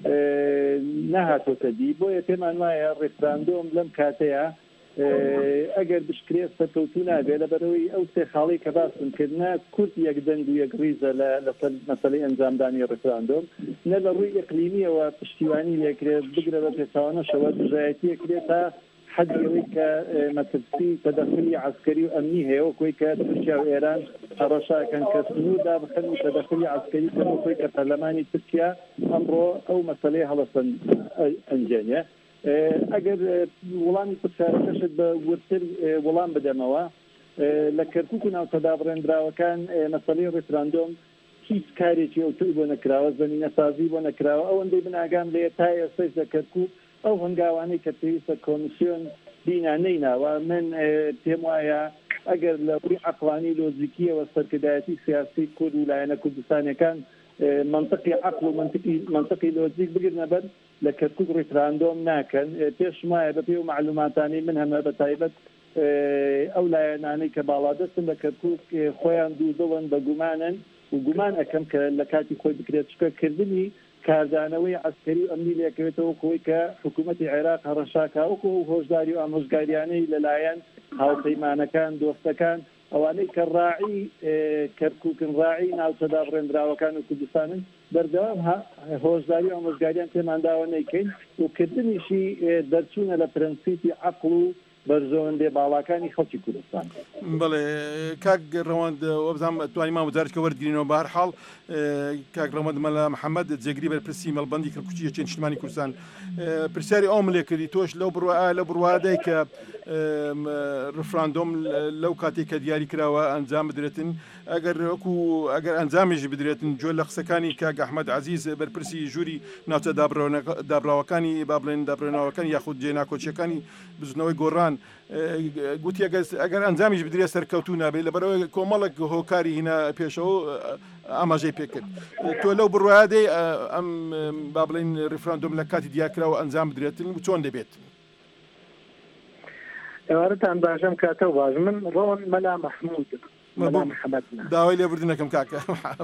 نەهاتۆتە دی. بۆیە پێمان وایە ڕێفراندۆم لەم کاتەیە ئەگەر بشکرێت سەرکەوتوو نابێت لەبەرەوەی ئەو سێ خاڵی کە باسم کردنە کورت یەک دەنگ و یەک ریزە لە مەسەلەی ئەنجامدانی ڕێفراندۆم نە لە ڕووی ئیقلیمیەوە پشتیوانی لێکرێت بگرە بە پێچاوانەشەوە دژایەتیەکرێت تا حەدیەوەی کە مەترسی تەدەخلی عسکەری و ئەمنی هەیە وەکۆی کە تورکیا و ئێران هەڕەشاکەن کە سنووردا بخەن و تەدەخلی عسکەری کەن وەکۆی کە پەرلەمانی تورکیا ئەمڕۆ ئەو مەسەلەی هەڵەسەن ئەنجێنێ. ئەگەر وڵامی پرسیارەکەشت بە ورتر وەڵام بدەمەوە لە کەرکووک و ناوچەدابڕێنراوەکان مەسەلەی ڕێفراندۆم هیچ کارێکی ئەوتوی بۆ نەکراوە، زەمینە سازی بۆ نەکراوە. ئەوەندەی بناگام لێ تا ئێستاش لە کەرکووک ئەو هەنگاوانەی کە پێویستە کۆمیسیۆن بینا نەیناوە. من پێم وایە ئەگەر لە ڕووی عەقڵانی لۆجیکیەوە سەرکردایەتی سیاسی کورد و لایەنە کوردستانیەکان منطقی عقل و منطقی لۆجیک بگرنە بەر لە کەرکووک ڕێفراندۆم ناکەن. پێشم وایە بە پێی و معلوماتانی من هەمە بە تایبەت ئەو لایەنانەی کە باڵادەستن لە کەرکووک خۆیان دوو دڵن بە گومانن و گومان ئەەکەم کە لە کاتی خۆی بکرێت چکەکردنی کاردانەوەی عسکەری و ئەمنی لێکەوێتەوە کۆی کە حکوومەتی عێراق هەڕەشاکە وەکو هۆشداری و ئامۆژگاریانەی لەلایەن هاوپەیمانەکان دۆستەکان ئەوانەی کە ڕاعی کەرکووکن ڕاعی ناوچەدا بڕێنراوەکان و کوردستانن بەردەوام هۆشداری و ئامۆژگاریان پێمانداوە نەیکەین و کردنیشی دەرچوونە لە پرەنسیپی عەقڵ و بەرزۆندێ باڵاکانی خەڵکی کوردستان. بڵێ کاک ڕەوەند وەبزانام توانی مامەزارکە وەرگرینەوە بە هەر حاڵ کاک ڕەوەند مەلا محەممەد جێگری بەرپرسی مەڵبەندی کەرکووچیە چێن نیشتمانی کوردستان پرسیاری ئەوم لێ کردی تۆش لەو بڕوا لە بڕوادەی کە ڕفراندۆم لەو کاتێک کە دیاری کراوە ئەنجام بدرێتن ئەگەر وەکو ئەگەر ئەنجامیژی بدرێتن جۆ لە قسەکانی کاک ئەحمەد عەزیز بەرپرسی ژووری ناوچە دابراوەکانی با بڵێن دابڕێنەوەکانی یاخود جێناکۆچیەکانی بزنەوەی گۆڕان گوتی ئەگەر ئەنجامیش بدرێت سەرکەوتوو نابێت لەبەرەوەی کۆمەڵک هۆکاری هینە پێشەوە ئاماژەی پێکرد. تۆ لەو بڕوادەی ئەم با بڵێن ڕفراندۆم لە کاتی دیارکراوە ئەنجام بدرێتن و چۆن دەبێت؟ ئێوارەتان باشم کاتە باش من ڕۆن مەلا مەحموود داوای لێبوردنەکەم کاکە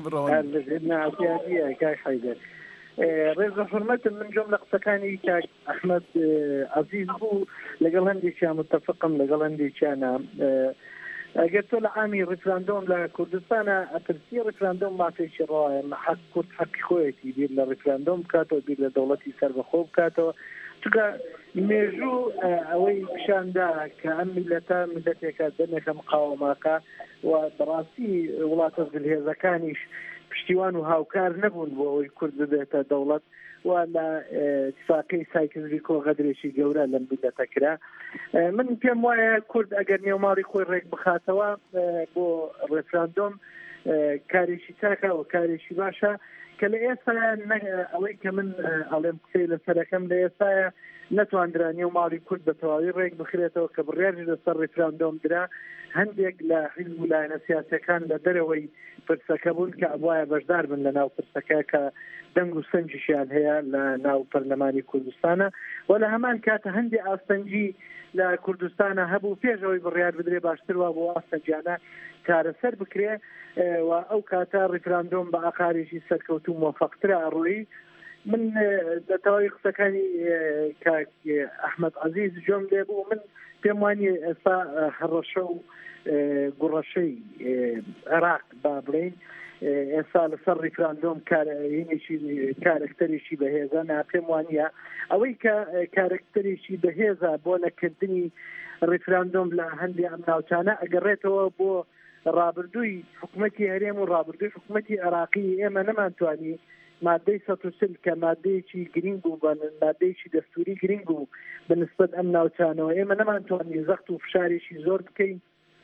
کاک حەیدەر ڕێزە حورمەتم من جۆم لە قسەکانی کاک ئەحمەد عەزیز بوو لەگەڵ هەندێکیان متفقم لەگەڵ هەندێکیانە. ئەگەر تۆ لە عامی ڕفراندۆم لە کوردستانە ئەترسی ڕفراندۆم مافێکی ڕایە حەق کورد حەقی خۆیەتی بیر لە ڕفراندۆم بکاتەوە بیر لە دەوڵەتی سەربەخۆ بکاتەوە چکە مێژوو ئەوەی پیشاندا کە ئەم میلەتە میلەتێکە دەمێکە مقاومەکە و بەڕاستی وڵاتە جلهێزەکانیش پشتیوان و هاوکار نەبوون بۆ ئەوەی کورد ببێتە دەوڵەت و لە اتفاقی سایکزری کۆ غەدرێکی گەورە لەم میلەتە کرا. من پێم وایە کورد ئەگەر نێوماڵی خۆی ڕێک بخاتەوە بۆ ڕێفراندۆم کارێکی چاکە و کارێکی باشە کە لە ئێستا ئەوەی کە من ئەڵێم قسەی لەسەرەکەم لە ئێستاە نەتواندرا نێوماڵی کورد بە تەواوی ڕێک بخرێتەوە کە بڕیاری لەسەر ڕێفراندۆم درا. هەندێک لە حیزب و لایەنە سیاسەکان لە دەرەوەی پرسەکە بوون کە ئەوایە بەشدار بن لە ناو پرسەکە کە دەنگ و سنجیشیان هەیە لە ناو پەرلەمانی کوردستانە و لە هەمان کاتە هەندێک ئاستەنجی لە کوردستانە هەبوو پێشەوەی بڕیار بدرێ باشتر وا بۆ ئاستەنجانە کارەسەر بکرێ و ئەو کاتە ڕێفراندۆم بە ئاخارێکی سەرکەوتوو مۆفەقترە ئەڕۆیی. من دەتەوەی قسەکانی کاک ئەحمەد عەزیز جۆم لێ بوو من پێم وانیە ئێستا هەڕەشە و گوڕەشەی عێراق با بڵێن ئێستا لەسەر ڕێفراندۆم کارهینێکی کارکتەرێکی بەهێزە نا پێم وانیە ئەوەی کە کارکتەرێکی بەهێزە بۆ نەکردنی ڕێفراندۆم لە هەندێک ئەم ناوچانە ئەگەڕێتەوە بۆ ڕابردووی حکوومەتی هەرێم و ڕابردووی حکوومەتی عێراقی ئێمە نەمانتوانی مادەی سەد و سل کە مادەیەکی گرنگ و مادەیەکی دەستوری گرنگ و بنسبەت ئەم ناوچانەوە ئێمە نەمانتوانی زەخت و فشارێکی زۆر بکەین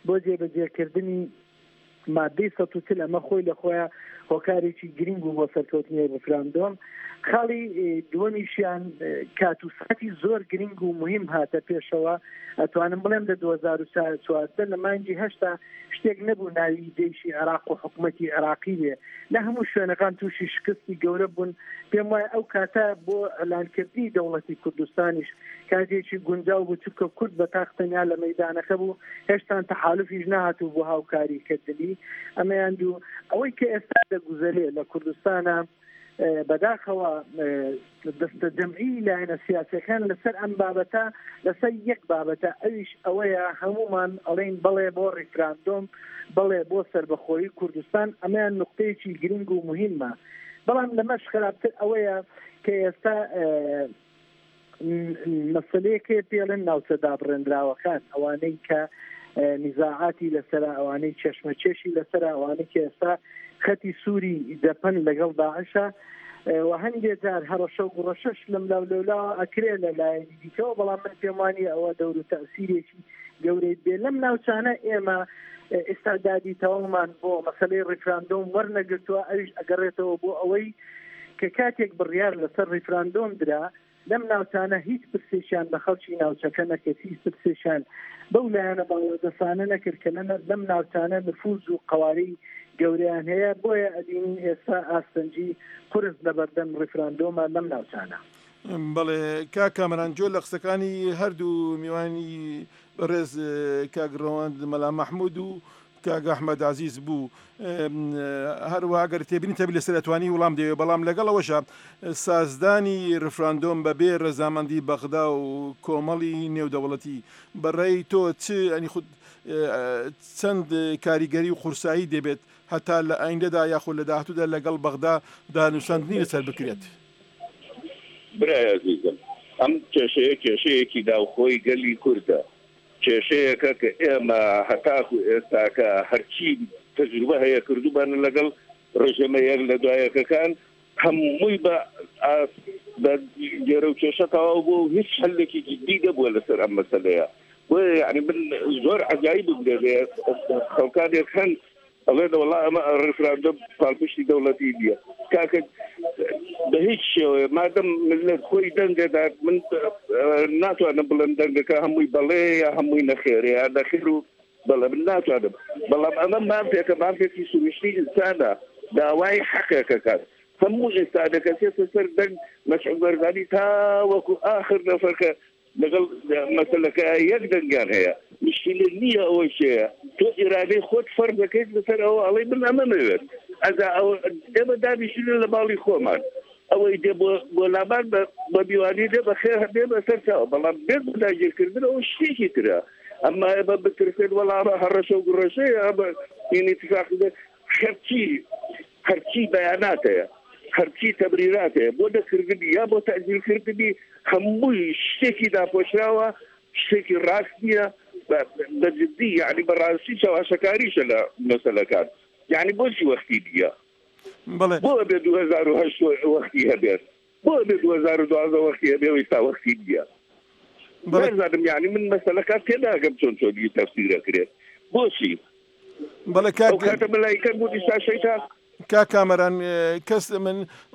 بۆ جێبەجێکردنی مادەی سەد و چل ئەمە خۆی لە خۆیان هۆکارێکی گرنگ و بۆ سەرکەوتنی ڕفراندۆم. خاڵی دووەمیشیان کات و ساتی زۆر گرنگ و مهم هاتە پێشەوە. ئەتوانم بڵێم لە دوو هەزار و چواردە لە مانگی هەشتا شتێک نەبوو ناوی دەیشی عێراق و حکوومەتی عێراقی بێ، لە هەموو شوێنەکان تووشی شکستی گەورە بوون. پێم وایە ئەو کاتە بۆ ئەلانکردنی دەوڵەتی کوردستانیش کاتێکی گونجاو بوو، چونکە کورد بە تاقتەنیا لە مەیدانەکە بوو، هێشتا تەحالوفیش نهاتوو بۆ هاوکاریکردنی. ئەمەیان دوو ئەوەی کە ئێستا دەگوزەرێ لە کوردستانە بەداخەوە دەستە جەمعی لایەنە سیاسەکان لەسەر ئەم بابەتە، لەسەر یەک بابەتە، ئەویش ئەوەیە هەمومان ئەڵێن بڵێ بۆ ڕیفراندۆم، بڵێ بۆ سەربەخۆیی کوردستان. ئەمەیان نقطەیەکی گرنگ و مهمە. بەڵام لەمەش خراپتر ئەوەیە کە ئێستا مەسەلەیەکێ پێڵێن ناوچە دابڕێنراوەکان، ئەوانەی کە نزاعاتی لەسەر، ئەوانەی چەشمەچێشی لەسەر، ئەوانەی کە ئێستا خەتی سووری دەپەن لەگەڵ داعشە و هەندێک جار هەڕەشە و گوڕەشەش لەم لاولەولا ئەکرێ لە لایەنی دیکەوە. بەڵام من پێم وانیە ئەوە دەور و تەئسیرێکی گەورەی بێ لەم ناوچانە. ئێمە ئێستادادی تەواومان بۆ مەسەلەی ڕیفراندۆم وەرنەگرتووە، ئەویش ئەگەڕێتەوە بۆ ئەوەی کە کاتێک بڕیار لەسەر ڕیفراندۆم درا لەم ناوچانە هیچ پرسێکیان بە خەڵکی ناوچەکە نەکرد، هیچ پرسێکیان بەو لایەنە باوەدەسانە نەکرد کە لەم ناوچانە نفوز و قەوارەی گەوریان هەیە. بۆیە ئەدین ئێستا ئاستەنجی قورس لەبەردەم ڕیفراندۆمە لەم ناوچانە. بەڵێ کا کامەران جۆ لە قسەکانی هەردوو میوانی ڕێز کاگڕەوەند مەلا مەحموود و کاگە ئەحمەد عەزیز بوو. هەروە ئەگەر تێبینی تەبی لەسەر ئەتوانی وڵام دەوێت، بەڵام لەگەڵەوەشە سازدانی ڕفراندۆم بەبێ ڕێزامەندی بەغدا و کۆمەڵی نێودەوڵەتی بەڕێی تۆ چ ئەنی خود چەند کاریگەری و قورسایی دەبێت هەتا لە ئایندەدا یاخود لە داهاتوودا لەگەڵ بەغدا دانووساندنی لەسەر بکرێت؟ برای عزیزم، ئەم کێشەیە کێشەیەکی داوخۆی گەلی کوردە، کێشەیەکە کە ئێمە هەتاکو ئێستاکە هەرچی تەجروبە هەیە کردوبانە لەگەڵ ڕژێمەیەک لە دوایەکەکان هەمووی بە گێرە و کێشە تەواو بوو و هیچ هەلێکی جدی نەبووە لەسەر ئەم مەسەلەیە. یعنی من زۆر عەجایب دەبێت خەڵکانێک هەن ئەڵێن وەڵا ئەمە ڕیفراندۆم پاڵپشتی دەوڵەتی نییە. کاکە بە هیچ شێوەیە مادەم ملت خۆی دەنگەدات من ناتوانم بڵێم دەنگەکە هەمووی بەڵێ یا هەمووی نەخێرە یا نەخێر و بەڵێ من ناتوانم. بەڵام ئەمە مافێکە مافێکی سروشتی ئینسانە، داوای حەقێکە کات. هەموو ئێستادەکە سێسە سەر دەنگ مەسئولبەرداری تا وەکو ئاخر نەفەرکە لەگەڵ مەسەلەکە یەک دەنگیان هەیە. مشکلە نییە ئەوەی شەیە تۆ ئیرادەی خۆت فەرق دەکەیت لەسەر ئەوە ئەڵێ من ئەمە نەوێت ئەدا ئەوە ئێمە دابیشینە لە باڵی خۆمان. ئەوەی دێ بۆ لابان بە بیوانی دێ بە خێر هەبێ بەسەر چاوە، بەڵام بێت بەداگیرکردن ئەوە شتێکی ترە. ئەمما ئێمە بترسێت وەڵامە هەڕەشە و گوڕەشەیە ئەمە هینی اتفاقی هەرچی هەرچی بەیانات هەیە، هەرچی تەبریرات هەیە بۆ دەکردنی یا بۆ تەجیلکردنی هەمووی شتێکی داپۆشراوە، شتێکی ڕاست نییە بەجددی، یعنی بەڕاستی چاواشەکاریشە لە مەسەلەکان. یعنی بۆچی وەختی دیە؟ بۆ بێ دوو هەزار و هەشت وەختی هەبێت، بۆ بێ دوو هەزار و دوازدە وەختی هەبێ تا وەختی دیە. نازانم یعنی من مەسەلەکان تێناگەم چۆن چۆنی تەفسیرەکرێت. بۆچی؟ ئەو کاتە مەلایکە بوو دیسا شەیتان کا کامەران کەس من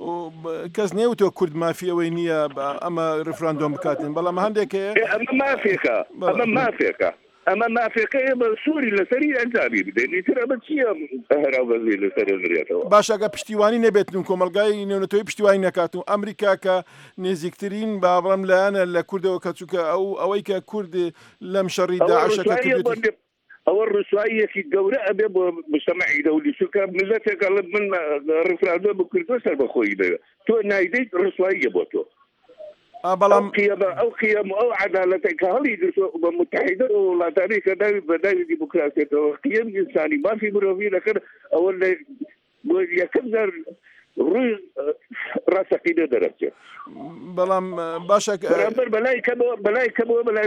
کەس نێوتۆ کورد مافیەوەی نییە ئەمە ڕفراندۆم بکاتن، بەڵام هەندێک ئەمە مافێکە ئەمە مافێکە ئەمە مافێکە ئێمە سووری لەسەری ئەنجامی بدەین تر ئەمە چییە هەراو بەزی لەسەر نرێتەوە. باشەکە پشتیوانی نەبێتن و کۆمەلگای نێونەتەوەی پشتیوانی نەکات و ئەمریکا کە نێزیکترین بابڕم لایەنە لە کوردەوە کە چووکە ئەو ئەوەی کە کورد لەم شەڕی داعشەکە کردێتی ئەوە ڕسواییەکی گەورە ئەبێ بۆ مجتەمەعی دەولی چونکە ملەتێکە لە من ڕفراندۆم بکردووە سەربەخۆیی دەوێت تۆ نایدەیت ڕسواییە بۆ تۆ. بەڵام ئەو قیەم و ئەو عەدالەتێک کە هەڵی گرتووە بە متحیدە وڵاتانی کە داوی بەداوی دیموکراسیەتەوە قیەم ئینسانی مافی مرۆڤی دەکەن ئەوە لە بۆ یەکەم جار ڕووی ڕاستەقینە دەرەچێت. بەڵام باشە بەرامبەر بەلای کەمەوە بەلای کەمەوە بەلای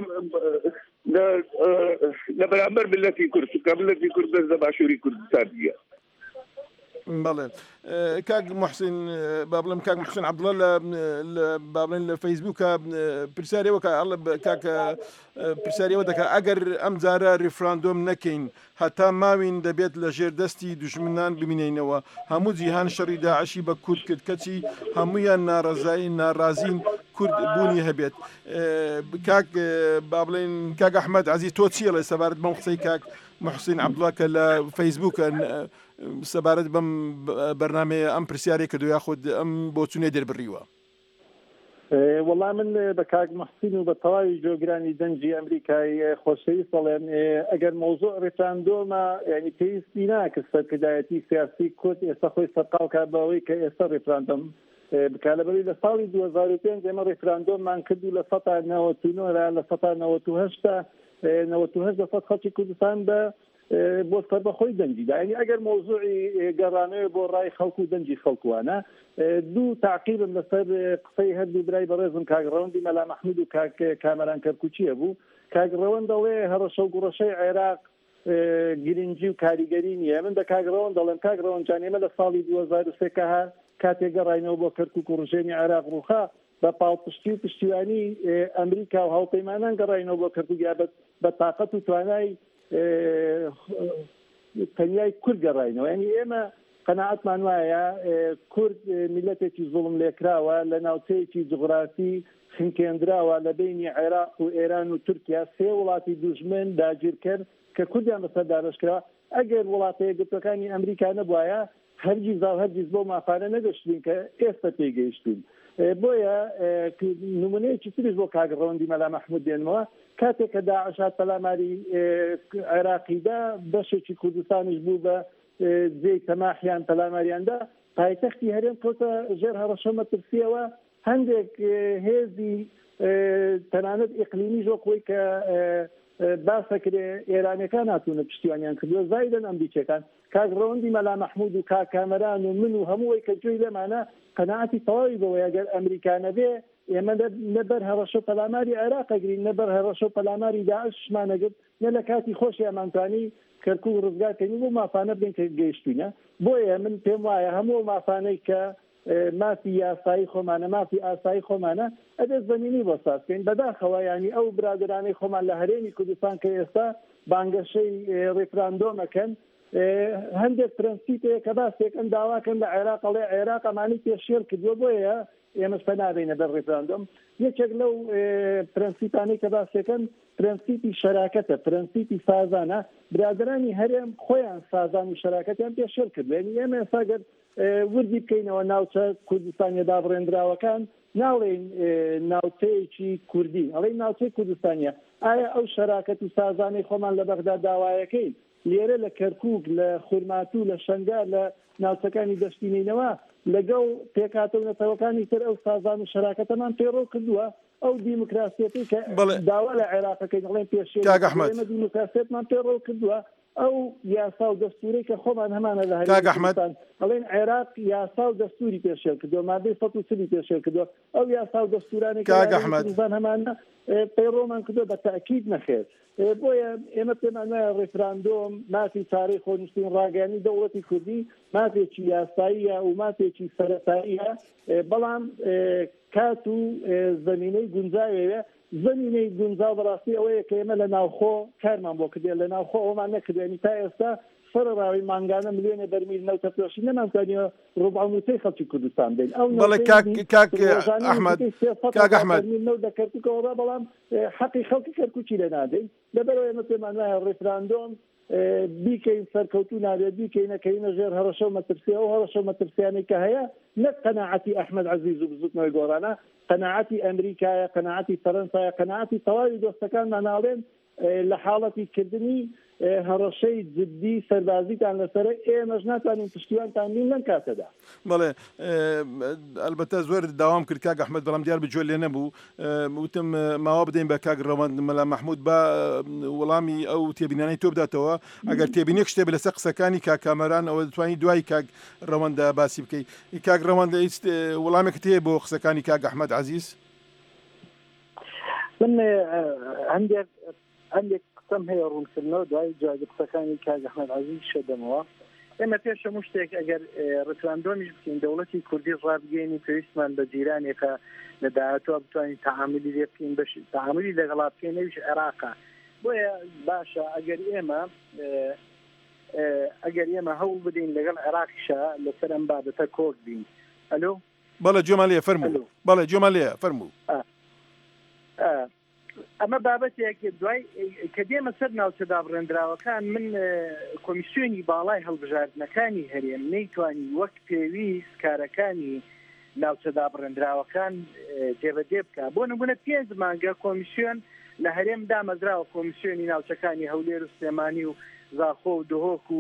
لە بەرامبەر ملەتی کورد چونکە ملەتی کورد بەس لە باشووری کوردستان نییە. بەڵێ کاک محسن با بڵێم کاک محسن عەبدوڵڵا لە با بڵێن لە فەیسبووکە پرسیارەوە کاکە پرسیارەوە دەکا ئەگەر ئەم جارە ریفراندۆم نەکەین هەتا ماوین دەبێت لە ژێر دەستی دوژمنان ببینینەوە هەموو جیهان شەڕی داعشی بە کورد کرد کەچی هەمویان ناڕزایی ناڕازین کورد بوونی هەبێت کاک با بڵێن کاک ئەحمەد عەزیز تۆ چیە لە سەبارەت بەم قسەی کاک محسن عەبدوڵڵا کە لە فەیسبووکە سەبارەت بەم بەرنامەیە ئەم پرسیارێک کە دو یاخود ئەم بۆ چونێ دەربڕیوە وەڵام من بە کاک محسین و بە تەواوی جۆگرانی دەنجی ئەمریکای خۆشەویست دەڵێن ئەگەر مۆزوع ڕێفراندۆمە یعنی پێویستی ناکە سەرکردایەتی سیاسی کورد ئێستا خۆی سەرقاڵ کات بەوەی کە ئێستا ڕێفراندۆم بکا لەبەری لە ساڵی دوو هەزار و پێنج ئێمە ڕێفراندۆممان کردو لە سەد نەوەت و نۆ لە سەد نەوەت و هەشت نەوەت و هەشت دەسەد خەڵکی کوردستان بە بۆ سەربەخۆی دەنجیدا ینی ئەگەر مۆزوعی گەڕانەوە بۆ ڕای خەڵکو و دەنجی خەڵکوانە دوو تاقیبم لەسەر قسەی هەردوو برای بەڕێزم کاگڕەوەندی مەلا مەحموود و کاک کامەران کەرکوچیە بوو کاگڕەوەند دەڵێ هەڕەشە و گوڕەشەی عێراق گرنگی و کاریگەری نییە من بە کاگڕەوەند دەڵێم کاگڕەوەند جان ئێمە لە ساڵی دوو هەزار و سێ کە هات کاتێک گەڕاینەوە بۆ کەرکووک و ڕژێمی عێراق ڕووخا بە پاڵپشتی و پشتیوانی ئەمریکا و هاوپەیمانان گەڕاینەوە بۆ کەرکووک یا بە تاقەت و توانای تەنیای کورد گەڕاینەوە ینی ئێمە قەناعەتمان وایە کورد میلەتێکی زوڵم لێکراوە لە ناوچەیەکی جوغرافی خنکێنراوە لە بینی عێراق و ئێران و تورکیا سێ وڵاتی دوژمن داگیر کرد کە کوردیان بەسەر دارەشکرا ئەگەر وڵاتە یەکگرتوەکانی ئەمریکا نەبوایە هەرگیز و هەرگیز بۆ مافانە نەگەشتین کە ئێستا پێگەیشتین بۆیە نمونەیەکی تریش بۆ کاگڕەوەندی مەلا مەحموود دێنمەوە کاتێک کە داعش هات پەلاماری عێراقیدا بەشێکی کوردستانیش بوو بە جێی تەماحیان پەلاماریاندا پایتەختی هەرێم کەوتە ژێر هەڕەشە مەترسیەوە هەندێک هێزی تەنانەت ئیقلیمی ژۆکۆی کە باسەکرێ ئێرانەکان هاتوونە پشتیوانیان کردووە زایدەن ئەمریکیەکان کاگڕەوەندی مەلا مەحموود و کاکامەران و من و هەمووی کە گوێی لەمانە قەناعەتی تەواوی بەوەی ئەگەر ئەمریکانەبێ ئێمە نەبەر هەڕەشە پەلاماری عێراقەگرین نەبەر هەڕەشە پەلاماری داعشمانەگرت نە لە کاتی خۆشی ئەمانتوانی کەرکوو و ڕزگارکردنی بۆ مافانە بین کە گەیشتوینە بۆیە من پێم وایە هەموو مافانەی کە مافی یاسایی خۆمانە مافی ئاسایی خۆمانە ئەبێت زەمینی بۆ سازکەین بەداخەوە ینی ئەو برادرانەی خۆمان لە هەرێمی کوردستان کە ئێستا بانگەشەی ڕێفراندۆمەکەن هەندێک پرەنسیپێک کە باسێکن داواکەن لە عێراق ئەڵێ عێراق ئەمانی پێشێر کردووە بۆیە ئێمەش پە نابینە بەر ڕێفراندۆم یەکێک لەو پرەنسیپانەی کە باسێکن پرەنسیپی شەراکەتە پرەنسیپی سازانە برادرانی هەرێم خۆیان سازان و شەراکەتیان پێشێر کرد یعنی ئێمە ئێستا گەر وردی بکەینەوە ناوچە کوردستانیەدا بڕێنراوەکان ناڵێن ناوچەیەکی کوردی ئەڵێ ناوچەی کوردستانیە ئایا ئەو شەراکەت و سازانەی خۆمان لە بەغدا داوایەکەین لێرە لە کەرکووک لە خورماتوو لە شەنگار لە ناوچەکانی دەشتینینەوە لەگەڵ پێکاتەونەتەوەکانی تر ئەو سازان و شەراکەتەمان پێڕۆ کردووە ئەو دیموکراسیەتی کە داوا لە عێراقەکەی دەڵێن پێشێمە دیموکراسیەتمان پێڕۆ کردووە ئەو یاسا و دەستوری کە خۆمان هەمانە لە هەرێمی ئەڵێن عێراق یاسا و دەستوری پێشێل کردووە مادەی سەد و سلی پێشێل کردووە ئەو یاسا و دەستورانی کوردستان هەمانە پەیڕۆمان کردووە بە تاکید نەخێر بۆیە ئێمە پێمان وایە ڕێفراندۆم مافی چارەی خۆنووسین ڕاگەیانی دەوڵەتی کوردی مافێکی یاساییە و مافێکی سەرەتاییە بەڵام کات و زەمینەی گونجاوێ زمینەی گونجاو بەڕاستی ئەوەیە کە ئێمە لە ناوخۆ کارمان بۆ کردێ لە ناوخۆ ئەومان نەکردێنی تا ئێستا سەرڕاوی مانگانە ملیۆنە بەرمیل نەوتە پێشی نەمانتوانیوە ڕوبعونوتەی خەڵکی کوردستان بین ئەو ئەحمەد کاک ئەحمەد نەوت لە کەرکووکەوە بەڵام حەقی خەڵکی کەرکووکی لە نادەین لەبەرەوە ئێمە پێمان وایە ڕێفراندۆم بیکەین سەرکەوتو نابێت بیکەینەکەینە ژێر هەڕەشە و مەترسیە و هەڕەشە مەترسیانی کە هەیە نەک قەناعەتی ئەحمەد عەزیز و بزوتنەوەی گۆڕانە قەناعەتی ئەمریکایە قەناعەتی فەرەنسایە قەناعەتی تەواوی دۆستەکانمان ناڵێن لە حاڵەتی کردنی هەڕەشەی جددی سەربازیتان لەسەر ئێمەش ناتوانین پشتیوانتان بین لەم کاتەدا بەڵێ ئەلبەتە زۆر داوام کرد کاک ئەحمەد بەڵام دیار بجۆ لێ نەبوو وتم ماوە بدەین بە کاک ڕەوەند مەلا مەحموود بە وەڵامی ئەو تێبینانەی تۆ بداتەوە ئەگەر تێبینێک شتێ لەسەر قسەکانی کاک کامەران ئەوە دەتوانی دوای کاک ڕەوەندە باسی بکەی کاک ڕەوەند وەڵامێکت هەیە بۆ قسەکانی کاک ئەحمەد عەزیز من هەندێک هەندێک قسەم هەیە ڕوونکردنەوە دوای جای قسەکانی کاک ئەحمەد عەزیز شەدەمەوە ئێمە پێش هەموو شتێک ئەگەر ڕفراندۆمیش بکەین دەوڵەتی کوردی ڕابگەینی پێویستمان بە جیرانێکە لە داهاتوە بتوانین تەعاملی لێ بکەین بەش تەعاملی لەگەڵا بکەین نەویش عێراقا بۆیە باشە ئەگەر ئێمە ئەگەر ئێمە هەوڵ بدەین لەگەڵ عێراقیشە لەسەر ئەم بابەتە کۆک بین. ئەلۆ بەڵێ جۆمالێ فەرموو بەڵێ جۆمالێ فەرموو ئەمە بابەتێک دوای کە دێمە سەر ناوچەدا بڕێنراوەکان من کۆمیسیۆنی باڵای هەڵبژاردنەکانی هەرێم نەیتوانی وەک پێویست کارەکانی ناوچەدا بڕێنراوەکان جێبەجێ بکە. بۆ نمونە پێنج مانگە کۆمیسیۆن لە هەرێم دامەزراوە کۆمیسیۆنی ناوچەکانی هەولێر و سلێمانی و زاخۆ و دهۆک و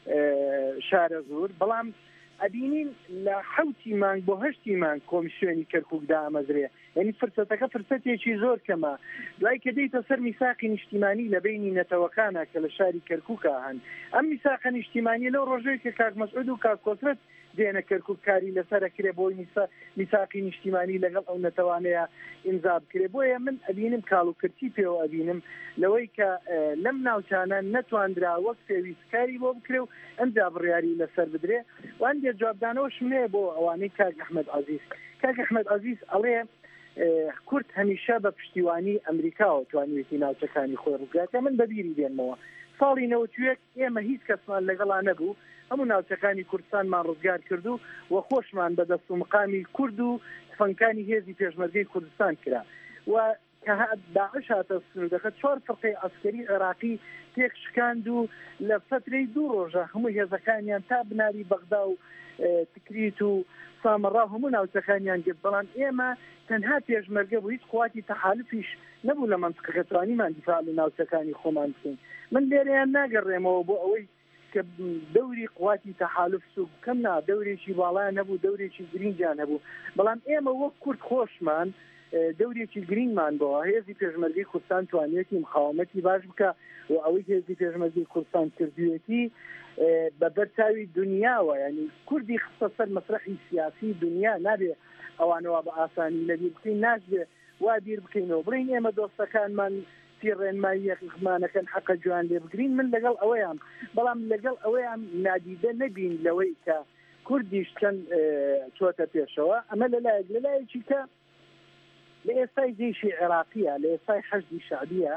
شارە زور، بەڵام ئەبینین لە حوتی مانگ بۆ هەشتی مانگ کۆمیسیۆنی کەرکووکدا ئامەزرێ، یعنی فرسەتەکە فرسەتێکی زۆر کەمە. دوای کە دەیتە سەر میساقی نیشتیمانی لە بینی نەتەوەکانە کە لە شاری کەرکووکە هەن، ئەم میساقە نیشتیمانی لەو ڕۆژەی کە کاک مەسعود و کاک کۆترەت دێنە کەرکووک کاری لەسەرەکرێ بۆی میساقی نیشتیمانی لەگەڵ ئەو نەتەوانەیە ئیمزا بکرێ. بۆیە من ئەبینم کاڵوکردی پێوە ئەبینم لەوەی کە لەم ناوچانە نەتواندرا وەک پێویستکاری بۆ بکرێ و ئەمجا بڕیاری لەسەر بدرێ. وان دێ جوابدانەوەش منێ بۆ ئەوانەی کاک ئەحمەد عەزیز. کاک ئەحمەد عەزیز ئەڵێ کورد هەمیشە بە پشتیوانی ئەمریکاوە توانیوێتی ناوچەکانی خۆی ڕزگاتە. من بەبیری دێنمەوە ساڵی نەوەتوێک ئێمە هیچ کەسمان لەگەڵا نەبوو، هەموو ناوچەکانی کوردستانمان ڕزگار کردو و خۆشمان بە دەست و مقامی کورد و فەنکانی هێزی پێشمەرگەی کوردستان کرا و کە داعش هاتە سنوودەکە چوار فڕقەی عەسکەری عێراقی تێک شکاند و لە فترەی دوو ڕۆژە هەموو هێزەکانیان تا بناری بەغدا و تکریت و سامەڕا هەموو ناوچەکانیان گرت. بەڵام ئێمە تەنها پێشمەرگە بوو، هیچ قواتی تەحالفیش نەبوو لە مەنتیقەکە توانیمان دیفاع لە ناوچەکانی خۆمان بکەین. من لێرەیان ناگەڕێمەوە بۆ ئەوەی کە دەوری قواتی تەحالف سوک کەم نا دەورێکی باڵایان نەبوو، دەورێکی گرینگیان هەبوو. بەڵام ئێمە وەک کورد خۆشمان دەورێکی گرینگمان بەوە هێزی پێشمەرگەی کوردستان توانێتی مقاومەتی باش بکە و ئەوەی هێزی پێشمەرگەی کوردستان کردوێتی بە بەرچاوی دنیاوە، ینی کوردی خستە سەر مەسرەحی سیاسی دنیا نابێ ئەوانەوە بە ئاسانی لەبیر بکەین، ناشبێ وا بیر بکەینەوە بڕین ئێمە دۆستەکانمان ڕێنماییەکمانەکەن حەقە جوان لێ بگرین. من لەگەڵ ئەوەیان، بەڵام لەگەڵ ئەوەیان نادیدە نەبین لەوەی کە کوردیش چەند چۆتە پێشەوە. ئەمە لەلایەک لەلایەکی کە لە ئێستای دەیشی عێراقیە، لە ئێستای حەشدی شعبیە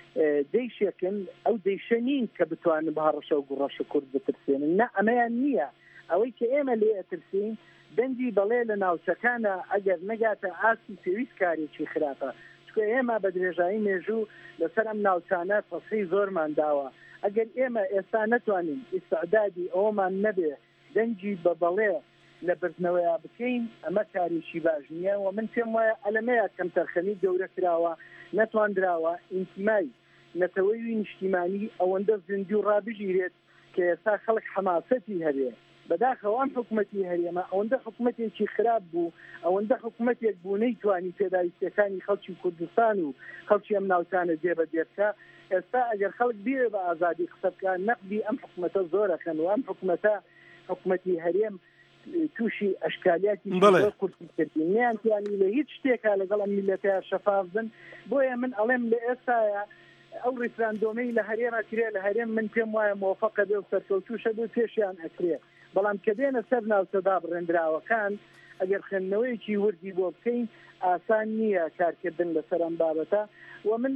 دەیشێکن ئەو دەیشە نین کە بتوانن بە هەڕەشە و گوڕەشە کورد بترسێنن، نە ئەمەیان نییە. ئەوەی کە ئێمە لێ ئەترسین دەنجی بەڵێ لە ناوچەکانە ئەگەر نەگاتە ئاسی پێویست کارێکی خراپە. ئێمە بە درێژایی مێژوو لەسەر ئەم ناوچانە فەسەی زۆرمان داوە. ئەگەر ئێمە ئێستا نەتوانین ئیستعدادی ئەومان نەبێ دەنجی بە بەڵێ لە بردنەوەیە بکەین، ئەمە کارێکی باش نییە و من پێم وایە ئەلەمەیە کەم تەرخەمی گەورە کراوە نەتواندراوە ئینتیمای نەتەوەی نیشتیمانی ئەوەندە زیندوی و ڕابژیرێت کە ئێستا خەڵک حەماسەتی هەبێ. بەداخەوە ئەم حکوومەتی هەرێمە ئەوەندە حکوومەتێکی خراپ بوو، ئەوەندە حکوومەتێک بوو نەیتوانی پێداویستەکانی خەڵکی کوردستان و خەڵکی ئەم ناوچانە جێبەجێبکە. ئێستا ئەگەر خەڵک بیوێ بە ئازادی قسە بکە نەقدی ئەم حکوومەتە زۆرەکەن و ئەم حکوومەتە حکوومەتی هەرێم تووشی ئەشکالیاتی کوردستانیان توانی لە هیچ شتێکە لەگەڵ ئەم میلەتەیە شەفاف بن. بۆیە من ئەڵێم لە ئێستاە ئەو ڕیفراندۆمەی لە هەرێمە کرێ لە هەرێم من پێم وایە مۆفەقە بێ و سەرکەوتووشە بێ پێشیان ئەکرێ. بەڵام کە دێنە سەر ناوچەدا بڕێنراوەکان ئەگەر خوێندنەوەیکی وردی بۆ بکەین ئاسان نییە کارکردن لەسەر ئەم بابەتە. و من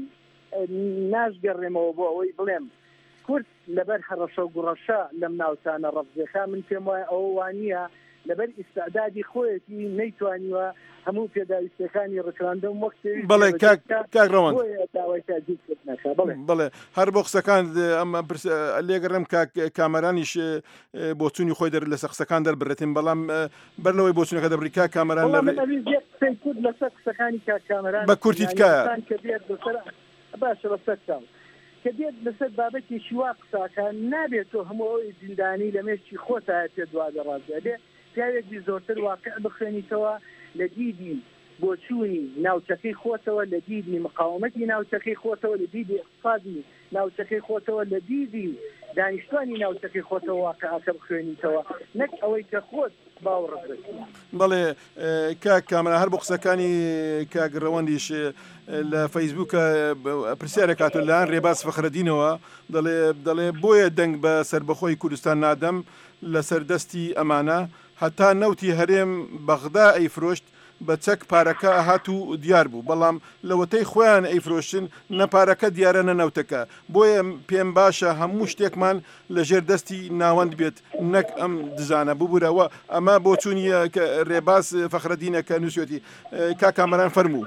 ناشگەڕێمەوە بۆ ئەوەی بڵێم کورد لەبەر هەڕەشە و گوڕەشە لەم ناوچانە ڕەفزێخا، من پێم وایە ئەوە وانییە لەبەر ئیستعدادی خۆیەتی نەیتوانیوە هەموو پێداویستەکانی ڕفراندۆم وەک بڵێ کاکڕەوەند بڵێ هەر بۆ قسەکان ئەم لێگەڕم کامەرانیش بۆ چوونی خۆی دەر لەسەر قسەکان دەربڕێتین، بەڵام بەرنەوەی بۆ چوونەکە دەبریکا کامەران لەسەر قسەکانی کامەران بە کورتی تکایە باشە بەسەر چاو کە دێت لەسەر بابەتێکی وا قساکان نابێتەوە هەموو ئەوی زیندانی لە مێشتی خۆتا پێ دوادە ڕازدێ پیاوێکی زۆرتر واقع بخوێنیتەوە لە دیدی بۆچوونی ناوچەکەی خۆتەوە، لە دیدی مقاومەتی ناوچەکەی خۆتەوە، لە دیدی اقتصادی ناوچەکەی خۆتەوە، لە دیدی دانیشتوانی ناوچەکەی خۆتەوە واقعەکە بخوێنیتەوە نەک ئەوەی کە خۆت باوەڕت بەڵێ کاک کامرا هەر بۆ قسەکانی کاگڕەوەندیش لە فەیسبووکە پرسیارە کاتۆ لەیان ڕێباز فەخرەدینەوە دەڵێ دەڵێ بۆیە دەنگ بە سربەخۆی کوردستان نادەم لە سەردەستی ئەمانە هەتا نەوتی هەرێم بەغدا ئەیفرۆشت بە چەک پارەکە هات و دیار بوو بەڵام لەوەتەی خۆیان ئەیفرۆشتن نەپارەکە دیارە نەنەوتەکە بۆیە پێم باشە هەموو شتێکمان لە ژێر دەستی ناوەند بێت نەک ئەم دزانە ببوورەوە ئەمە بۆ چوونیە کە ڕێباز فەخرەدینەکە نووسێتی کاکامەران فەرموو.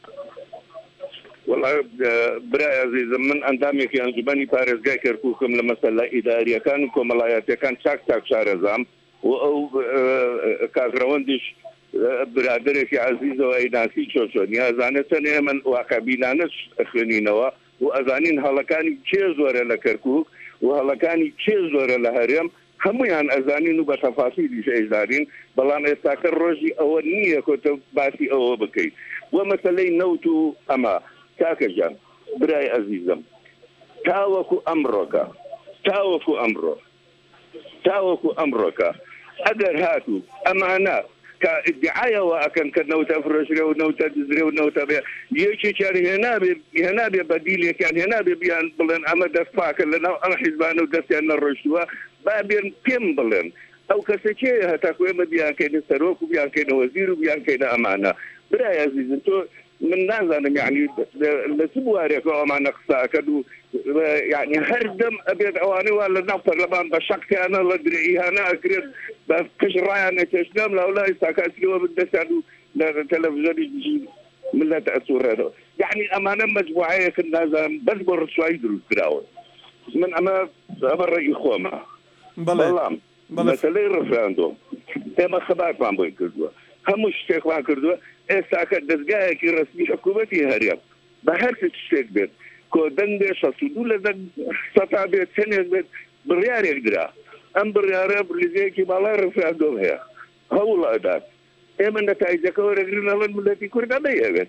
والله برای عزیزم من ئەندامێکی ئەنجومەنی پارێزگای کەرکووکم لە مەسەلا ئیداریەکان و کۆمەڵایەتەکان چاک چاک شارەزام و ئەو کاگڕەوەندیش برادرێکی عزیزەوە ئەیناسی چۆچۆ نیازانە چەنێ من واقعبینانە خوێنینەوە و ئەزانین هەڵەکانی چێ زۆرە لە کەرکووک و هەڵەکانی چێ زۆرە لە هەرێم هەمویان ئەزانین و بە تەفاسیلیش ئەیزانین بەڵام ئێستاکە ڕۆژی ئەوە نییە کۆتە باسی ئەوە بکەیت وە مەسەلەی نەوت و ئەمە کاکە جان برای عزیزم تاوەکو ئەمڕۆکە تاوەکو ئەمڕۆ تاوەکو ئەمڕۆکە ئەگەر هاتوو ئەمانە کە ئیدعایەوە ئەکەن کە نەوتە فرۆشرێ و نەوتە دزرێ و نەوتە بێ یەکێکیان هێنابێ هێنابێ بەدیلێکیان هێنابێ بیان بڵێن ئەمە دەست پاکە لەناو ئەم حیزبانە و دەستیان نەڕۆشتووە با بێن پێم بڵێن ئەو کەسێکێ هەتاکو ئێمە بیانکەینە سەرۆک و بیانکەینە وەزیر و بیانکەینە ئەمانە برای عزیزم تۆ من نازانم یعنی لە چ بوارێکەوە ئەمانە قساکەن و یعنی هەردەم ئەبێت ئەوانەی وا لە ناو پەرلەمان بە شەقیانە لە درێئیهانە ئەکرێت بە کشڕایان نەکێشنام لە وڵای ساکاتیەوە بدەسان و لە تەلەڤیزۆنی ملەت ئەسوڕێنەوە یعنی ئەمانە مەجموعەیەکن نازانم بەس بۆ ڕسوایی دروست کراوە من ئەمە ئەمە ڕێی خۆمە بەڵام مەسەلەی ڕفراندۆم ئێمە خەبارمان بۆی کردووە هەموو شتێکمان کردووە ئێستاکە دەستگایەکی ڕسمی حکوومەتی هەرێم بە هەر شتێک بێت کۆدەنگ بێ شەست و دوو لە سەتا بێت چەندێک بێت بڕیارێک درا ئەم بڕیارە بریزەیەکی باڵای ڕفراندۆم هەیە هەوڵ ئەدات ئێمە نەتایجەکە وەرەگرنەوەن ملەتی کوردە بەیەوێت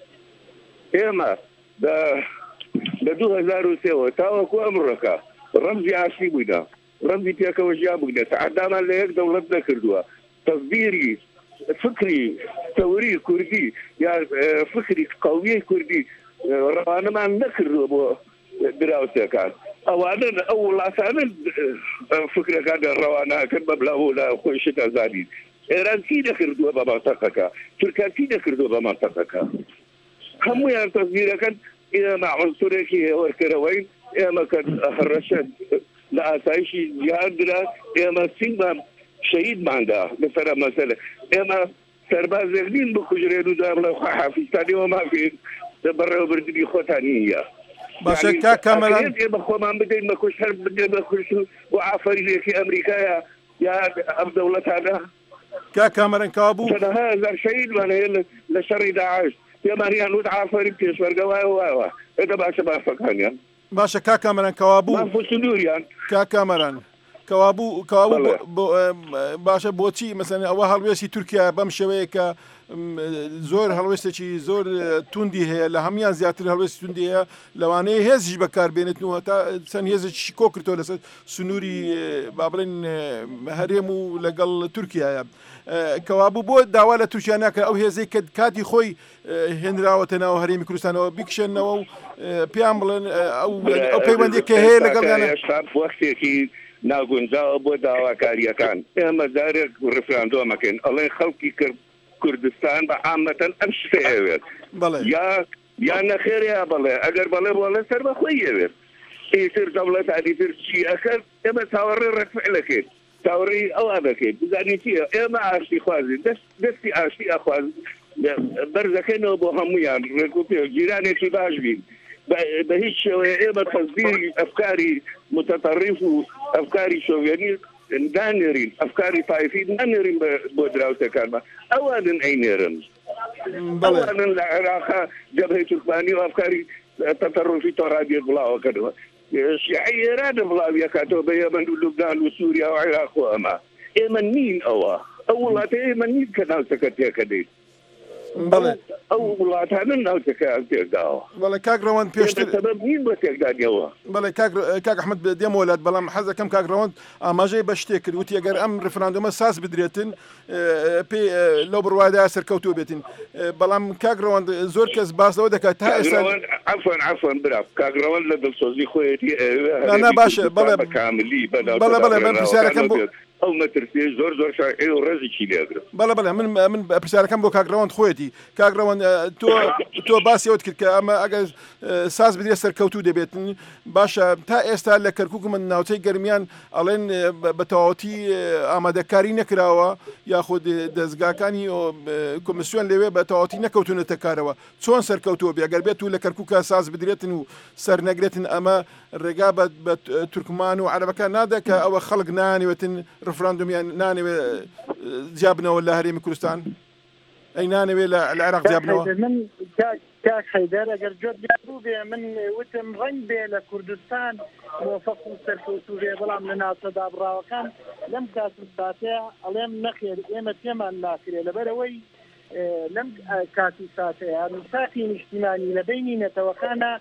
ئێمە لە دوو هەزار و سێەوە تاوەکو ئەمڕۆکە ڕەمزی ئاشتی بووینە ڕەمزی پێکەوە ژیان بووینە تەعادامان لە یەک دەوڵەت نەکردووە تەزبیری فکری تەوری کوردی یا فکری قومی کوردی ڕوانەمان نەکردووە بۆ دراوسەکان ئەوانە ئەو وڵاتانە فکرەکان ڕەوانەکەن بە بڵاو لە خۆی شتە زانین ئێران چی نەکردووە بە مانتەقەکە تورکیا چی نەکردووە بە مانتەقەکە هەمویان تەزبیرەکەن ئێمە عونسورێکی هێوەرکەرەوەین ئێمە کە هەڕەشەت لە ئاسایشی جیهان درا ئێمە سینگمان شەهیدماندا لەسەر مەسەلە ئێمە سەربازێک نین بکوژرێن و دا بڵێ خوا حافیزتانیەوە مافێن بەڕێوەبردننی خۆتانی نیە باشە کامەران ئێمە خۆمان بدەین بەکوش هەر بدێ بەکوش و ئافەریدێکی ئەمریکایە یا ئەم دەوڵەتانە کا کامەران کاوا بوو چەندەها هەزار شەهیدمان هەیە لە شەڕی داعش پێمانیان وت ئافەری پێشوەرگەوایە وایەوە ئێدە باشە بافەکانیان باشە کا کامەران کاوا بوو مافوسنووریان کا کامەران کەوابوو کەوابوو باشە بۆچی مەسەن ئەوە هەڵوێستی تورکیا بەم شێوەیە کە زۆر هەڵوێستێکی زۆر توندی هەیە لە هەمویان زیاتر هەڵوێستی توندی هەیە لەوانەیە هێزیش بەکاربێنێتەوە تا چەند هێزێکی کۆ کردەوە لەسەر سنووری با بڵێن هەرێم و لەگەڵ تورکیایە کەوابوو بۆ داوا لە تورکیا ناکە ئەو هێزەی کە کاتی خۆی هێنراوەتە ناو هەرێمی کوردستانەوە بیکشێنەوە و پێیان بڵێن ئەو پەیوەندی کە هەیە لەگەڵیانە وەختێکی ناگونجاوە بۆ داواکاریەکان ئێمە جارێک ڕفراندۆمەکەین ئەڵێ خەڵکی کرد کوردستان بە عامەتەن ئەم شتەیەوێت یا یا نەخێریا بڵێ ئەگەر بەڵێ بۆڵێ سەر بەخۆی یەوێت ئیتر دەوڵەت عادیتر چی ئەکەن ئێمە چاوەڕێ ڕەفعلەکەین چاوەڕێی ئەوە بکەین بزانین چیە ئێمە ئاشتی خوازین دەستی ئاشتی ئەخوازن بەرزەکەینەوە بۆ هەمویان ڕێک پێ جیرانێکی باش بین بە هیچ شێوەیە ئێمە تەزبیری ئەفکاری متەتەڕیف و ئەفکاری شۆڤێنی دانێرین ئەفکاری تایفی نانێرین بۆ دراوسەکانمان ئەوانن ئەینێرن ئەوانن لە عێراقا جەبهەی تورکمانی و ئەفکاری تەتەڕفی تۆڕادیە بڵاوەکەنەوە شیعی ئێرانە بڵاویەکاتەوە بە یەمەن و لوبنان و سووریا و عێراق و ئەمە ئێمە نین ئەوە ئەو وڵاتە ئێمە نین کە ناوچەکە تێکە دەین ئەو وڵاتانە ناوچەکەیان تێکداوە بەڵێ کاگڕەوەند پێشتر سەبەب نین بە تێکدانیەوە بەڵێ کاک ئەحمەد دێم وڵات بەڵام حەزەکەم کاگڕەوەند ئاماژەی بە شتێک کرد وتی ئەگەر ئەم ڕفراندۆمە ساز بدرێتن پێی لەو بڕوادای سەرکەوتوو بێتن بەڵام کاگڕەوەند زۆر کەس باسەوە دەکات تا ئێستا عفوان عفوان برا کاگڕەوەند لە دڵسۆزی خۆیەتی نا باشە بەڵێ کاملی بەڵێ بەڵێ من پرسیارەکەم بۆ ئەو مەترسی زۆر زۆر شاعر و ڕێزێکی لێگرم بەڵێ بەڵێ من من پرسیارەکەم بۆ کاگڕەوەند خۆیەتی کاگڕەوەند تۆ تۆ باسی ئەوت کرد کە ئەمە ئەگەر ساز بدرێت سەرکەوتوو دەبێتن باشە تا ئێستا لە کەرکووک من ناوچەی گەرمیان ئەڵێن بە تەواوەتی ئامادەکاری نەکراوە یاخود دەستگاکانی کۆمیسیۆن لەوێ بە تەواوەتی نەکەوتونەتە کارەوە چۆن سەرکەوتووە بێ ئەگەر بێت و لە کەرکووکە ساز بدرێتن و سەر نەگرێتن ئەمە ڕێگا بە تورکمان و عەرەبەکان نادا کە ئەوە خەڵک نانەوێتن ڕفراندۆمیان نانەوێ جیابنەوە لە هەرێمی کوردستان ئەی نانەوێ لە عێراق جیابنەوە من کاک حەیدەر ئەگەر جۆت بوو بێ من وتم ڕەنگ بێ لە کوردستان مۆفەق و سەرکەوتوو بێ بەڵام لە ناوچەدا بڕاوەکان لەم کاتم ساتەیە ئەڵێم نەخێر ئێمە پێمان ناکرێ لەبەرەوەی لەم کاتی ساتەیە میساقی نیشتیمانی لە بینی نەتەوەکانە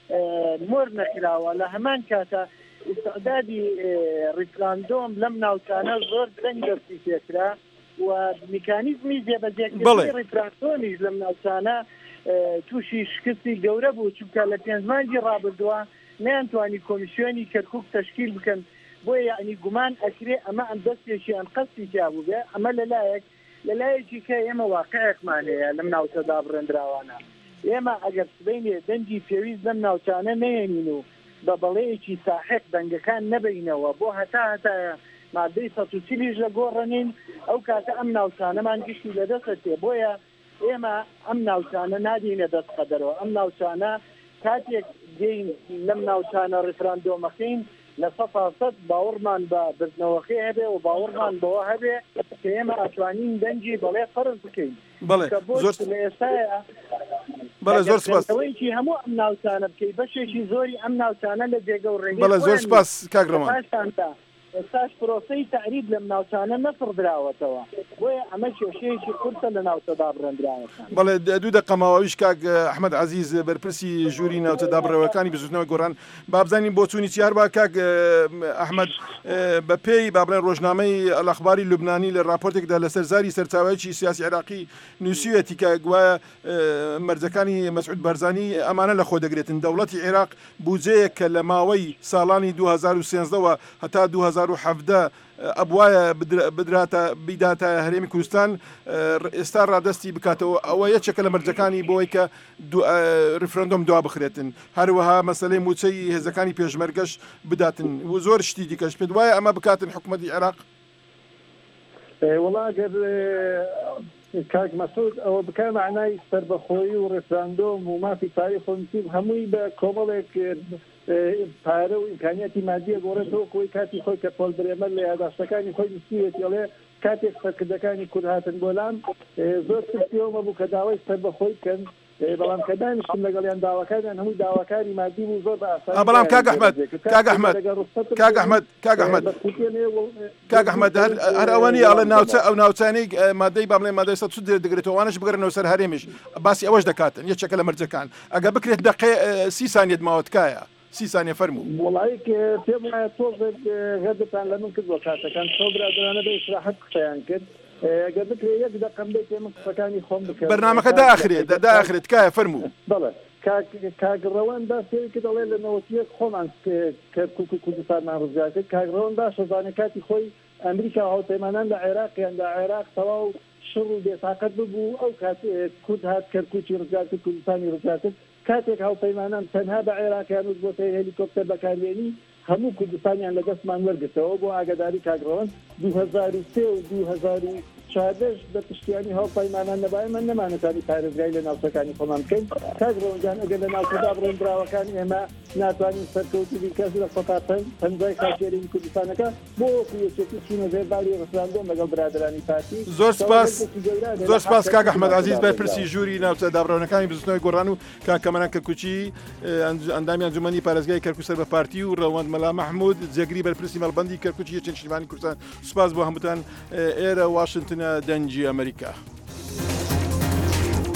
مۆر نەکراوە لە هەمان کاتە استعدادی ریفراندۆم لەم ناوچانە زۆر درەنگ دەستی پێکرا و میکانیزمی جێبەجێکردنی ریفراندۆمیش لەم ناوچانە تووشی شکستی گەورە بوو چونکە لە پێنج مانگی ڕابردووە نەیانتوانی کۆمیسیۆنی کەرکووک تەشکیل بکەن بۆیە یعنی گومان ئەکرێ ئەمە ئەم دەستێکی ئەم قەستی تیا بوو بێ ئەمە لەلایەک لەلایەکی کە ئێمە واقعەکمان هەیە لەم ناوچەدا بڕێنراوانە ئێمە ئەگەر سبەینێ دەنگی پێویست لەم ناوچانە نەیەنین و بە بەڵەیەکی ساحق دەنگەکان نەبینەوە بۆ هەتا هەتایە مادەی سەد و چلیش لە گۆڕەنین ئەو کاتە ئەم ناوچانەمان گشتی لەدەستێ بۆیە ئێمە ئەم ناوچانە نادینە دەست قەدەرەوە ئەم ناوچانە کاتێک دێین لەم ناوچانە ڕفراندۆمەکەین لە سەد باوەڕمان بە بردنەوەخی هەبێ و باوەڕمان بەوە هەبێ کە ئێمە ئەتوانین دەنگی بەڵێ فەرز بکەین بەڵێ زۆر لە ئێستاە بەڵێ زۆر سپاس ئەوەیەکی هەموو ئەم ناوچانە بکەی بەشێکی زۆری ئەم ناوچانە لە جێگە و ڕێگەی بەڵێ زۆر سپاس کاگڕەمان ئێستاش پرۆسەی تعریب لەم ناوچانە نەسڕ دراوەتەوە بۆیە ئەمە کێشەیەکی قورسە لە ناوچەدا بڕێنراوەکان بەڵێ دوو دەقەماوەویش کاک ئەحمەد عەزیز بەرپرسی ژووری ناوچەدا بڕێوەکانی بزوتنەوەی گۆڕان بابزانین بۆ چوونی چیار با کاک ئەحمەد بە پێی با بڵێن ڕۆژنامەی ئەخباری لوبنانی لە راپۆرتێکدا لە سەرزاری سەرچاوایکی سیاسی عێراقی نووسیوەتی کە گوایە مەرجەکانی مەسعود بەرزانی ئەمانە لە خۆ دەگرێتن دەوڵەتی عێراق بودجەیەک کە لە ماوەی ساڵانی دوو هەزار و سێنزدەوە هەتا دوو هەزار و حەڤدە ئەبوایە بدراتە بیداتە هەرێمی کوردستان ئێستا ڕادستی بکاتەوە ئەوە یەکێکە لە مەرجەکانی بۆی کە ریفرەندۆم دوا بخرێتن هەروەها مەسەلەی موچەی هێزەکانی پێشمەرگەش بداتن و زۆر شتی دیکەش پێ وایە ئەمە بکاتن حکوومەتی عێراق وڵا گەر کاک مەسعود ئەوە بکە معنای سەربەخۆیی و ڕفراندۆم و مافی تاریخ خۆنسیب هەمووی بە کۆمەڵێک پارە و ئیمکانیەتی مادیە گۆڕێتەوە کۆی کاتی خۆی کە پۆل برێمە لە یاداشتەکانی خۆی نووسیوێتی ئەڵێ کاتێک سەرکردەکانی کورد هاتن بۆلام زۆر ترسیەوەمە بوو کە داوای سەربەخۆی بکەن بەڵام کە دانیشتن لەگەڵیان داواکاریان هەمووی داواکاری مادی بوو زۆر بە ئاسانی بەڵام کاک ئەحمەد کاک ئەحمەد کاک ئەحمەد کاک ئەحمەد کاک ئەحمەد هەر ئەوەنی ئەڵێ ناوچە ئەو ناوچانەی مادەی با بڵێ مادەی سەد سود دەگرێتەوە وانش بگەڕنەوە سەر هەرێمیش باسی ئەوەش دەکاتن یەکێکە لە مەرجەکان ئەگە بکرێت دقێ سی سانیەت ماوە تکایە سی سانیە فەرموو وڵایی پێم وایە تۆزێک غەدتان لە من کردوە کاتەکان تۆ برادرانە بە ئیسراحەت قسەیان کرد ئەگەر بکرێت یەک دەقەم بێت من قسەکانی خۆم بکەم بەرنامەکە داخرێت داخرێت تکایە فەرموو بەڵێ کاگڕەوەن باسی کرد دەڵێ لە نەوەتیەک خۆمان کەرکووک و کوردستانمان ڕزگار کرد کاگڕەوەن باش شەزانە کاتی خۆی ئەمریکا هاوپەیمانان لە عێراقیان لە عێراق تەواو شڕ و بێتاقەت ببوو ئەو کات کورد هات کەرکووکی ڕزگار کرد کوردستانی ڕزگار کرد کاتێک هاوپەیمانان تەنها بە عێراقیان وت بۆ هێلیکۆپتەر بەکارێنی هەموو کوردستانیان لە دەستمان وەرگرتەوە بۆ ئاگاداری کاگڕەوەن دوو هەزار و سێ و دوو هەزار و چادش بە پشتیانی هاوپەیمانان نەبایە من نەمانەتانی پارێزگای لە ناوچەکانی خۆمان بکەین کاگڕەوەنجان ئەگەر لە ناوچەدا بڕێنراوەکان ئێمە ناتوانین سەرکەوتوی کەس لە سەتا پەنجای خاچێرەی کوردستانەکە بۆ یەکێتی چوونە ژێر باری ڕفراندۆم لەگەڵ برادرانی پارتی زۆر سپاس زۆر سپاس کاک ئەحمەد عەزیز بەرپرسی ژووری ناوچە دابڕەوەنەکانی بزوتنەوەی گۆڕان و کاکەمەران کەرکوچی ئەندامی ئەنجومەنی پارێزگای کەرکووک سەر بە پارتی و ڕەوەند مەلا مەحموود جێگری بەرپرسی مەڵبەندی کەرکوچی یەکێک نیشتیمانی کوردستان سوپاس بۆ هەمووتان ئێرە واشنگتنە دەنجی ئەمریکا.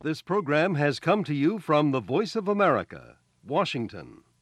This program has come to you from the Voice of America, Washington.